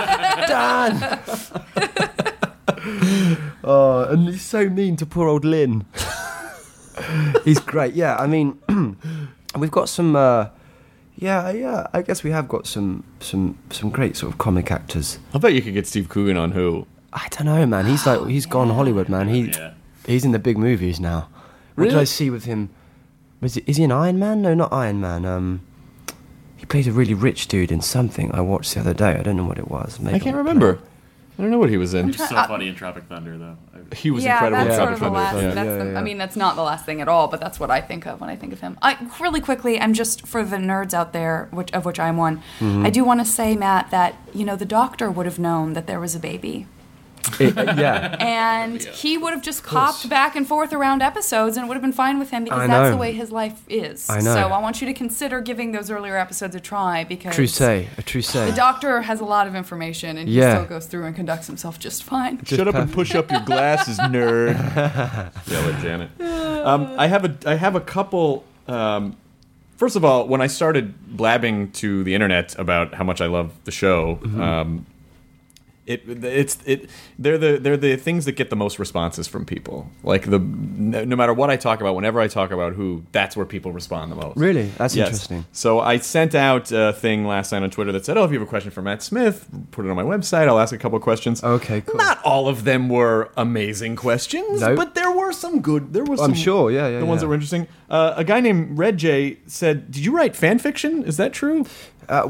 Oh, and he's so mean to poor old Lynn. He's great. Yeah, I mean, we've got some. I guess we have got some great sort of comic actors. I bet you could get Steve Coogan on who? I don't know, man. He's gone Hollywood, man. He's in the big movies now. What did I see with him? Is he in Iron Man? No, not Iron Man. He plays a really rich dude in something I watched the other day. I don't know what it was. Maybe I can't remember. I don't know what he was in. He's so funny in Tropic Thunder, though. He was Yeah, incredible. that's in sort of Tropic the Thunder. last. I mean, that's not the last thing at all, but that's what I think of when I think of him. Really quickly, I'm just for the nerds out there, of which I'm one. I do want to say, Matt, that the doctor would have known that there was a baby. Yeah. And he would have just popped back and forth around episodes and it would have been fine with him because I that's know. the way his life is. I know. So I want you to consider giving those earlier episodes a try because True say. the doctor has a lot of information and he Yeah. still goes through and conducts himself just fine. Shut up and push up your glasses, nerd. Yell at Janet. I have a couple. First of all, when I started blabbing to the internet about how much I love the show, they're the things that get the most responses from people. Like no matter what I talk about, whenever I talk about who, that's where people respond the most. Really? That's Yes. interesting. So I sent out a thing last night on Twitter that said, "Oh, if you have a question for Matt Smith, put it on my website. I'll ask a couple of questions." Okay, cool. Not all of them were amazing questions, Nope. but there were some good. There was I'm some, sure, yeah, the ones that were interesting. A guy named Red J said, "Did you write fan fiction? Is that true?" It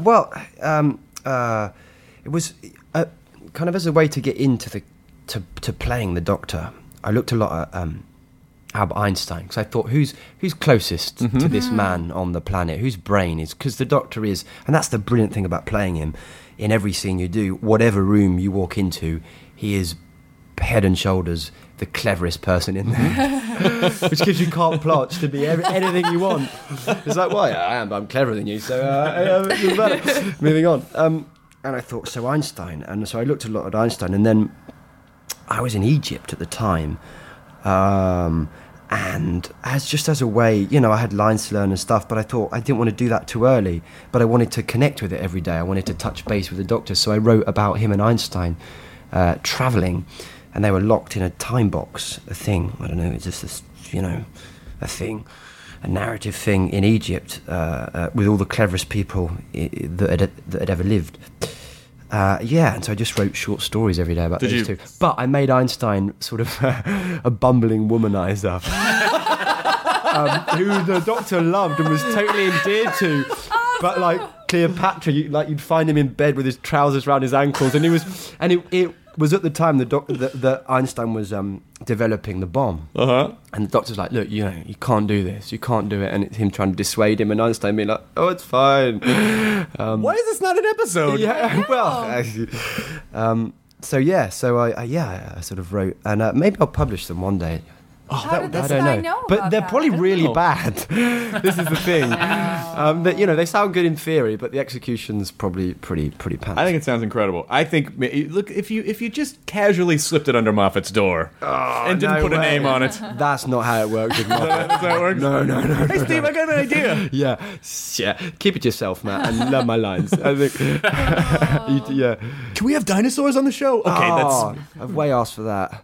was kind of as a way to get into to playing the Doctor. I looked a lot at Albert Einstein because I thought, who's closest to this man on the planet? Whose brain is? Because the Doctor is, and that's the brilliant thing about playing him. In every scene you do, whatever room you walk into, he is head and shoulders the cleverest person in there, which gives you carte blanche to be anything you want. It's like, well, yeah, I am, but I'm cleverer than you, so it doesn't matter. Moving on. And I thought, so Einstein, and so I looked a lot at Einstein, and then I was in Egypt at the time, and as a way, I had lines to learn and stuff, but I thought I didn't want to do that too early, but I wanted to connect with it every day. I wanted to touch base with the Doctor, so I wrote about him and Einstein travelling, and they were locked in a time box, a thing, I don't know, it's just this, a thing, a narrative thing in Egypt with all the cleverest people that had ever lived. And so I just wrote short stories every day about those two. But I made Einstein sort of a bumbling womanizer who the Doctor loved and was totally endeared to. But like Cleopatra, you'd find him in bed with his trousers around his ankles, and it was at the time that Einstein was developing the bomb. And the Doctor's like, look, you can't do this, you can't do it, and it's him trying to dissuade him, and Einstein being like, oh, it's fine. Why is this not an episode? Yeah, well, so I sort of wrote, and maybe I'll publish them one day. How did this I guy don't know, know but about they're that? probably really bad. This is the thing. They sound good in theory, but the execution's probably pretty pants. I think it sounds incredible. I think, look, if you just casually slipped it under Moffat's door and didn't put a name on it. That's not how it works with Moffat. That's how it works? No. Hey, Steve, I got an idea. Yeah. Keep it yourself, Matt, and love my lines. I think. Yeah. Can we have dinosaurs on the show? Okay, I've way asked for that.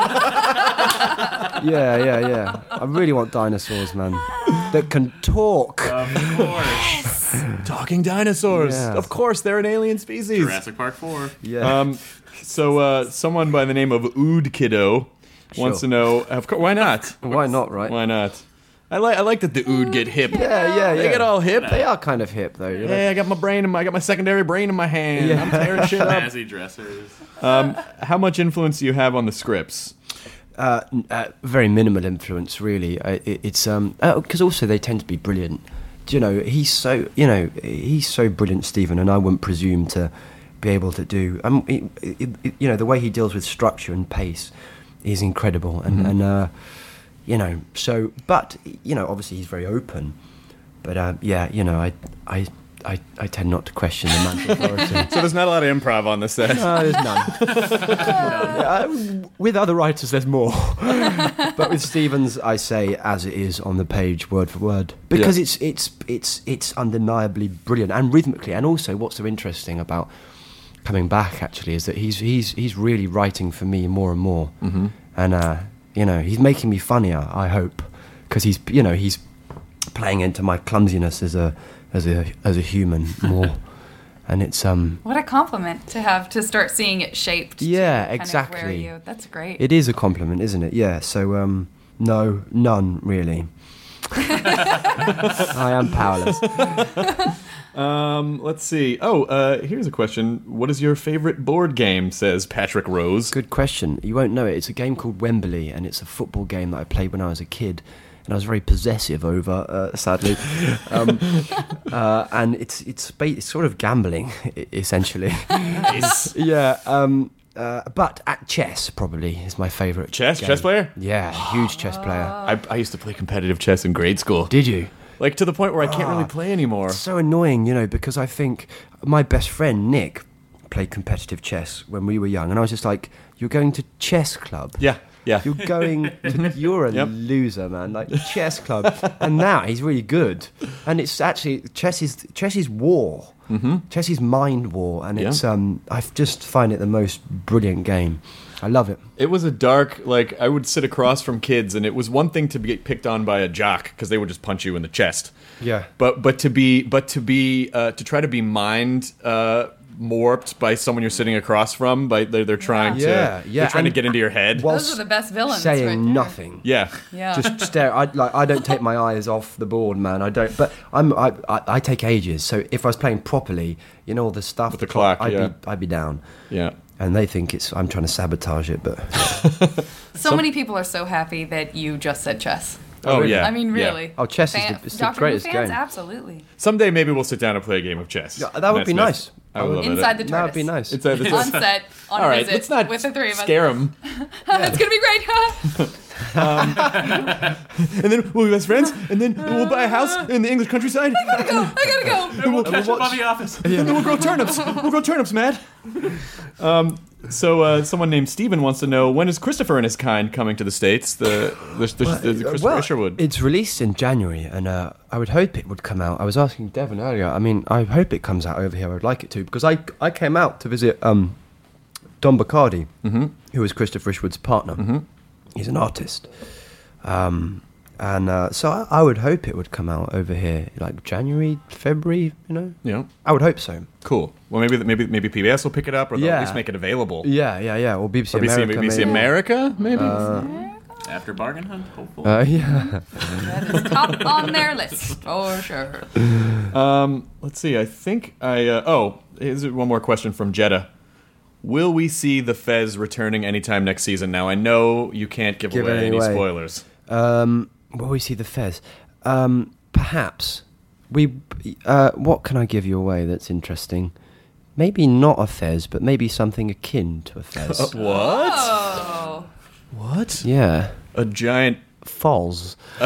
Yeah. I really want dinosaurs, man, that can talk. Of course. talking dinosaurs. Yeah. Of course, they're an alien species. Jurassic Park 4. Yeah. So someone by the name of Ood Kiddo wants to know. Of course, why not? Why not, right? Why not? I like that the Ood get hip. Yeah. They get all hip. They are kind of hip, though. Hey, I got my secondary brain in my hand. Yeah. I'm tearing shit up. Snazzy dressers. How much influence do you have on the scripts? Very minimal influence, really. It's because also they tend to be brilliant. He's so brilliant, Stephen, and I wouldn't presume to be able to do. The way he deals with structure and pace is incredible, and So, but obviously he's very open. But I tend not to question the man's authority. So there's not a lot of improv on the set. No, there's none. With other writers, there's more. But with Stevens, I say as it is on the page, word for word, because it's undeniably brilliant and rhythmically. And also, what's so interesting about coming back actually is that he's really writing for me more and more, and he's making me funnier. I hope, because he's playing into my clumsiness as a human more. And it's what a compliment to have to start seeing it shaped. Yeah, to kind of exactly. wear you. That's great. It is a compliment, isn't it? Yeah. So no, none really. I am powerless. Let's see. Here's a question. What is your favorite board game, says Patrick Rose. Good question. You won't know it. It's a game called Wembley, and it's a football game that I played when I was a kid, and I was very possessive over, sadly. And it's sort of gambling, essentially. Nice. Yeah. But at chess, probably, is my favourite. Chess player? Yeah, huge chess player. I used to play competitive chess in grade school. Did you? Like, to the point where I can't really play anymore. It's so annoying, because I think my best friend, Nick, played competitive chess when we were young, and I was just like, you're going to chess club? Yeah. You're you're a loser, man. Like, chess club. And now he's really good. And it's actually, chess is war. Mm-hmm. Chess is mind war, and it's I just find it the most brilliant game. I love it. It was a dark, I would sit across from kids, and it was one thing to get picked on by a jock because they would just punch you in the chest. Yeah. But to try to be mind warped by someone you're sitting across from, they're trying to get into your head. Those are the best villains. Saying right there. nothing. Yeah. Just stare. I don't take my eyes off the board, man. I don't. But I take ages. So if I was playing properly, all the stuff with the clock, I'd be down. Yeah. And they think I'm trying to sabotage it, but so many people are so happy that you just said chess. Oh, really? Yeah. I mean, really. Yeah. Oh, chess is the greatest Who fans, game. Absolutely. Someday maybe we'll sit down and play a game of chess. Yeah, that would be nice. I would love Inside it. the TARDIS. That would be nice. Inside the On set, on all right, visit, let's not with the three of us. scare them. It's going to be great. And then we'll be best friends, and then we'll buy a house in the English countryside. I gotta go. And we'll catch up on The Office. And then we'll grow turnips. Matt. So someone named Steven wants to know, when is Christopher and His Kind coming to the States? The Christopher Isherwood. It's released in January, and I would hope it would come out. I was asking Devon earlier. I mean, I hope it comes out over here. I would like it to, because I came out to visit Don Bacardi, who was Christopher Isherwood's partner. Mm-hmm. He's an artist. So I would hope it would come out over here, like January, February, Yeah. I would hope so. Cool. Well, maybe PBS will pick it up, or they'll at least make it available. Yeah. Or BBC America. BBC America, maybe? After Bargain Hunt, hopefully. Yeah. That is top on their list, for sure. Let's see. I think here's one more question from Jeddah. Will we see the Fez returning anytime next season? Now, I know you can't give away any spoilers. Will we see the Fez? Perhaps. What can I give you away that's interesting? Maybe not a Fez, but maybe something akin to a Fez. What? Oh. What? Yeah. A giant Foz. The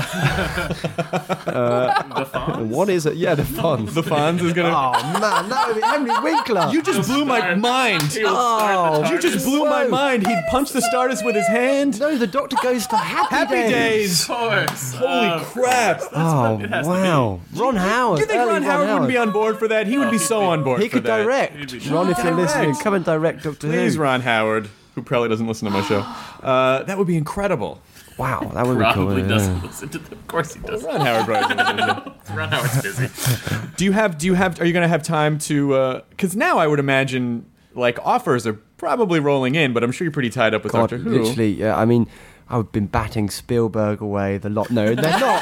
Fonz? What is it? Yeah, the Fonz. The Fonz is gonna. Oh man, no, Henry Winkler. You just blew my mind. Oh, you just blew my mind. He'd punch the Stardust with his hand. No, the Doctor goes to Happy Days. Of course. Holy crap! Oh it has to wow, Ron Howard. Do you think Ron Howard wouldn't be on board for that? He would be so on board. He for could that. direct. He'd be Ron, if you're direct. listening, come and direct Doctor Please, Who. Ron Howard, who probably doesn't listen to my show. That would be incredible. Wow, that would be cool. Probably Yeah. doesn't listen to them. Of course he does. Ron Howard probably doesn't listen. Ron Howard's busy. Are you going to have time to, because now I would imagine, offers are probably rolling in, but I'm sure you're pretty tied up with God, Doctor Who. literally, yeah. I mean, I've been batting Spielberg away the lot. No, they're not.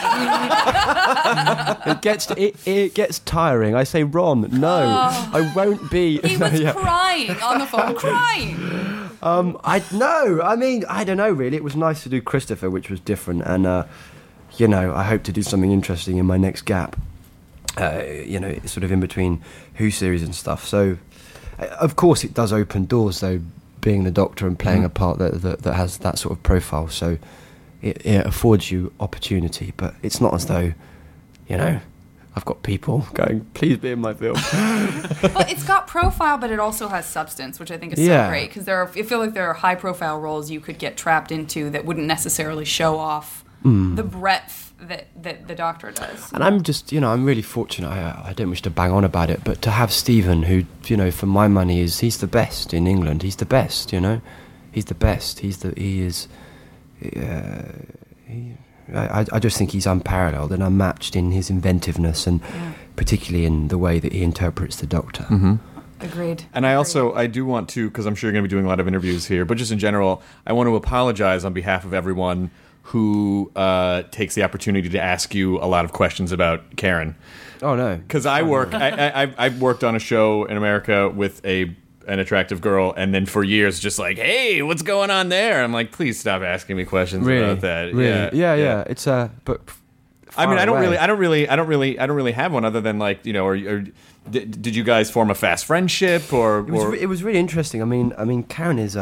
It gets tiring. I say, Ron, no, I won't be. He was crying on the phone, crying. I don't know really. It was nice to do Christopher, which was different, and I hope to do something interesting in my next gap. Sort of in between Who series and stuff. So, of course, it does open doors though, being the Doctor and playing a part that has that sort of profile. So, it affords you opportunity, but it's not as though, I've got people going, please be in my film. But it's got profile, but it also has substance, which I think is so great. Because I feel like there are high-profile roles you could get trapped into that wouldn't necessarily show off the breadth that the Doctor does. And I'm just, I'm really fortunate. I don't wish to bang on about it, but to have Stephen, who, for my money, he's the best in England. He's the best, He's the best. I just think he's unparalleled and unmatched in his inventiveness and particularly in the way that he interprets the Doctor. Mm-hmm. Agreed. And I do want to, because I'm sure you're going to be doing a lot of interviews here, but just in general, I want to apologize on behalf of everyone who takes the opportunity to ask you a lot of questions about Karen. Oh no, Because I've worked on a show in America with an attractive girl, and then for years just like, hey, what's going on there? I'm like, please stop asking me questions about that. Really? Yeah. It's but. I mean, I don't away. really have one other than like, you know, or did you guys form a fast friendship or? It was really interesting. I mean, Karen is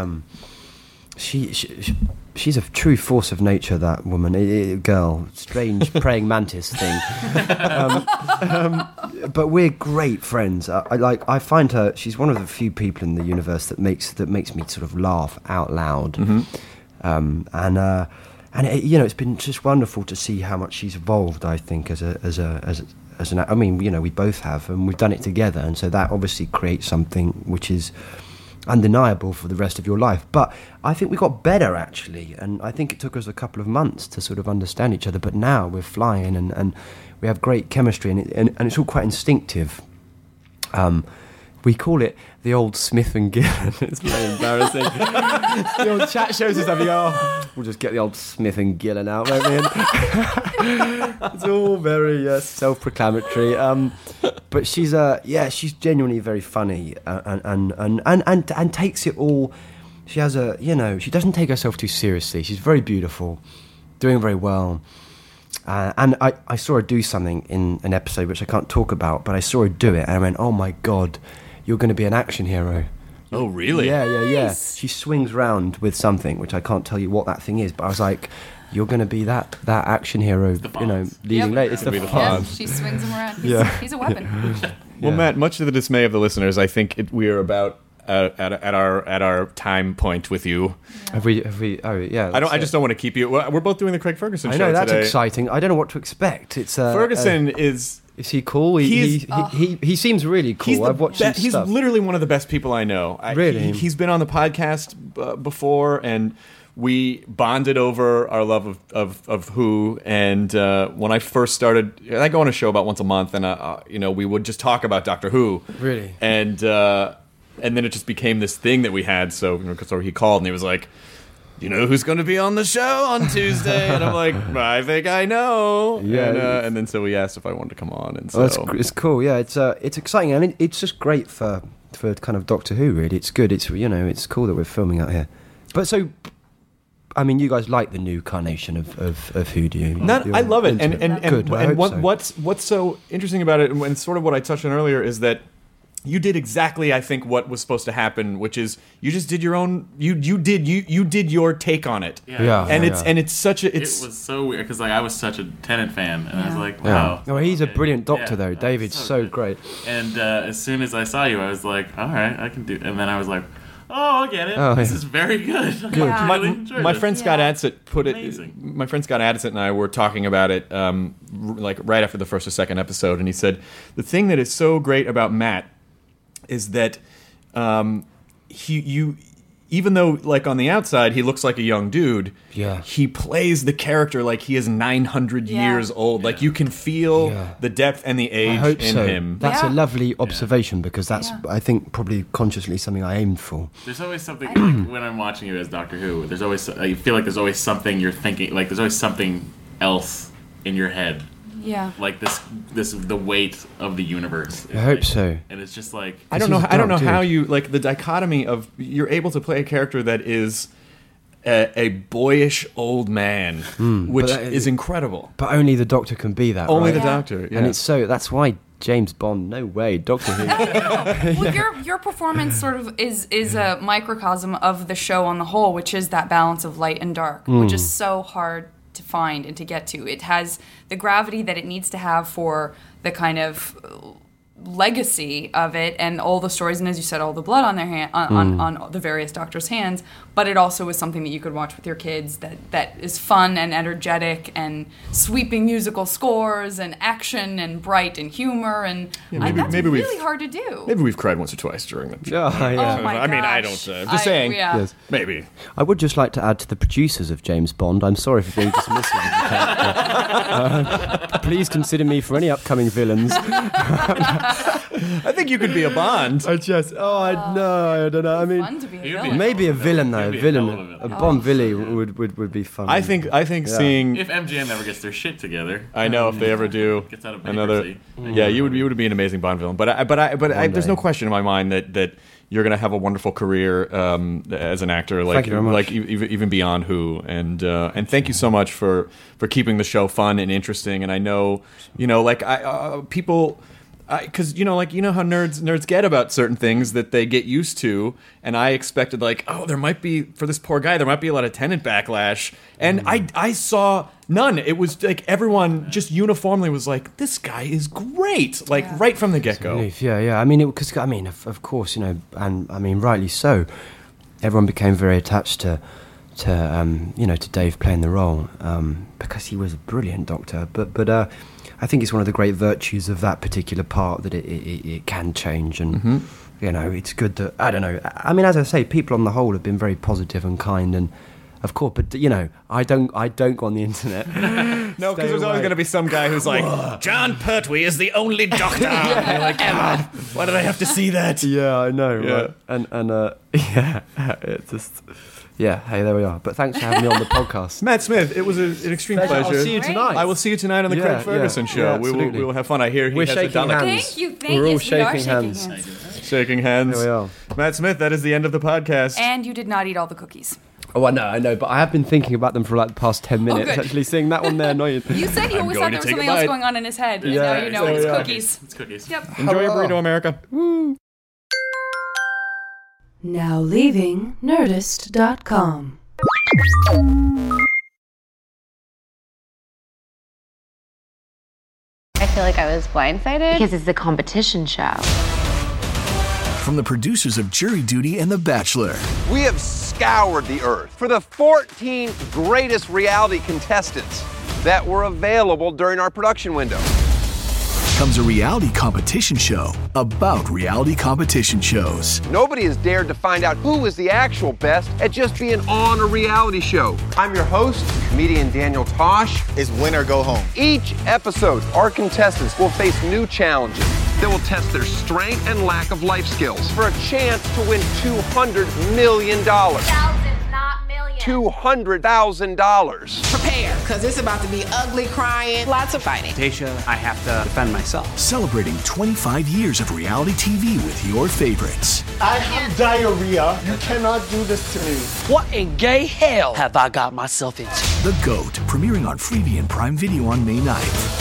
she's a true force of nature. That woman, girl, strange praying mantis thing. But we're great friends. I find her. She's one of the few people in the universe that makes me sort of laugh out loud. Mm-hmm. And it's been just wonderful to see how much she's evolved. I think as an. I mean, we both have, and we've done it together, and so that obviously creates something which is undeniable for the rest of your life. But I think we got better actually, and I think it took us a couple of months to sort of understand each other. But now we're flying, and we have great chemistry, and it's all quite instinctive. We call it the old Smith and Gillen. It's very embarrassing. The old chat shows and stuff. You go, we'll just get the old Smith and Gillen out, won't we? It's all very self-proclamatory. But she's genuinely very funny and takes it all. She has she doesn't take herself too seriously. She's very beautiful, doing very well. And I saw her do something in an episode which I can't talk about, but I saw her do it, and I went, "Oh my God, you're going to be an action hero." Oh, really? Yeah. Nice. She swings round with something which I can't tell you what that thing is, but I was like, "You're going to be that action hero, leading late." It's the Yes, she swings him around. He's a weapon. Well, Matt, much to the dismay of the listeners, I think we are about at our time point with you. Have we? Oh, yeah. I just don't want to keep you. We're both doing the Craig Ferguson show today. I know, that's exciting. I don't know what to expect. It's Ferguson is. Is he cool? He seems really cool. I've watched his He's stuff. Literally one of the best people I know. Really? He's been on the podcast before, and we bonded over our love of Who. And when I first started, I go on a show about once a month, and we would just talk about Doctor Who. Really? And then it just became this thing that we had. So he called and he was like, "You know who's going to be on the show on Tuesday?" And I'm like, "I think I know." Yeah. And then so he asked if I wanted to come on, and so it's cool. Yeah, it's exciting, and it's just great for kind of Doctor Who. Really, it's good. It's it's cool that we're filming out here. But so, I mean, you guys like the new carnation of Who, do you? I love it, and Good, I hope so. what's so interesting about it, and sort of what I touched on earlier, is that you did exactly, I think, what was supposed to happen, which is you just did your own. You did your take on it. Yeah. It's such a. It was so weird because I was such a Tennant fan, and I was like, wow. Oh, he's a brilliant doctor, though. David's so great. And as soon as I saw you, I was like, all right, I can do. And then I was like, oh, I get it. Oh, this yeah. is very good. Yeah. I really enjoyed My this. friend Scott Adsit put it. Amazing. My friend Scott Adsit and I were talking about it, like right after the first or second episode, and he said the thing that is so great about Matt is that even though like on the outside he looks like a young dude, he plays the character like he is 900 years old. Like you can feel the depth and the age in him. That's a lovely observation because that's I think probably consciously something I aimed for. There's always something like, when I'm watching you as Doctor Who. There's always I feel like there's always something you're thinking. Like there's always something else in your head. Yeah. Like the weight of the universe. I hope so. And it's just like I don't know how you like the dichotomy of you're able to play a character that is a boyish old man, which is incredible. But only the Doctor can be that. Only right? the Doctor, and it's that's why James Bond. No way, Doctor Who. Well, your performance sort of is a microcosm of the show on the whole, which is that balance of light and dark, which is so hard to find and to get to. It has the gravity that it needs to have for the kind of legacy of it and all the stories, and as you said, all the blood on their on the various doctors' hands. But it also is something that you could watch with your kids. That is fun and energetic and sweeping musical scores and action and bright and humor and that's really hard to do. Maybe we've cried once or twice during the show. Oh my I mean, I gosh. don't. I'm just saying. Yeah. Yes. Maybe. I would just like to add to the producers of James Bond. I'm sorry for being dismissive of the character. Please consider me for any upcoming villains. I think you could be a Bond. I don't know. I mean, Fun to be a You'd be villain. maybe a villain though. be a villain. hell of a villain. A Bond villain would be fun. I think seeing. If MGM ever gets their shit together, I know if they ever do gets out of another. bankruptcy. Yeah, you would be an amazing Bond villain. But there's no question in my mind that you're going to have a wonderful career as an actor, like Thank you very much. like even beyond Who. And thank you so much for keeping the show fun and interesting. And I know, like people. Because how nerds get about certain things that they get used to, and I expected there might be, for this poor guy, there might be a lot of tenant backlash, and I saw none. It was like everyone just uniformly was like, this guy is great, right from the get-go. Yeah. I mean, of course, and I mean, rightly so. Everyone became very attached to Dave playing the role because he was a brilliant Doctor, but. I think it's one of the great virtues of that particular part that it can change, and it's good that I don't know. I mean, as I say, people on the whole have been very positive and kind, and of course, but I don't go on the internet. No, because there's always going to be some guy who's like, John Pertwee is the only Doctor. And you're like, God, why did I have to see that? Yeah, I know. Yeah. Right? And it's just. Yeah, hey, there we are. But thanks for having me on the podcast. Matt Smith, it was an extreme pleasure. I'll see you tonight. I will see you tonight on the Craig Ferguson show. We will have fun. I hear we're has shaking a Dalek. hands. Thank you. We're all We are shaking hands. Shaking hands. There we are. Matt Smith, that is the end of the podcast. And you did not eat all the cookies. Oh, I know, but I have been thinking about them for the past 10 minutes. good. Actually, seeing that one there, annoying. You said you always going thought to there take was something a else bite. going on in his head. And Yeah, now you know it's cookies. It's cookies. Yep. Enjoy your burrito, America. Now leaving Nerdist.com. I feel like I was blindsided because it's a competition show. From the producers of Jury Duty and The Bachelor. We have scoured the earth for the 14 greatest reality contestants that were available during our production window. Comes a reality competition show about reality competition shows. Nobody has dared to find out who is the actual best at just being on a reality show. I'm your host, comedian Daniel Tosh. It's win or go home. Each episode, our contestants will face new challenges that will test their strength and lack of life skills for a chance to win $200 million. Thousands, not millions. $200,000. Prepare, because it's about to be ugly, crying, lots of fighting. Tasha, I have to defend myself. Celebrating 25 years of reality TV with your favorites. I have diarrhea. You cannot do this to me. What in gay hell have I got myself into? The GOAT, premiering on Freevee and Prime Video on May 9th.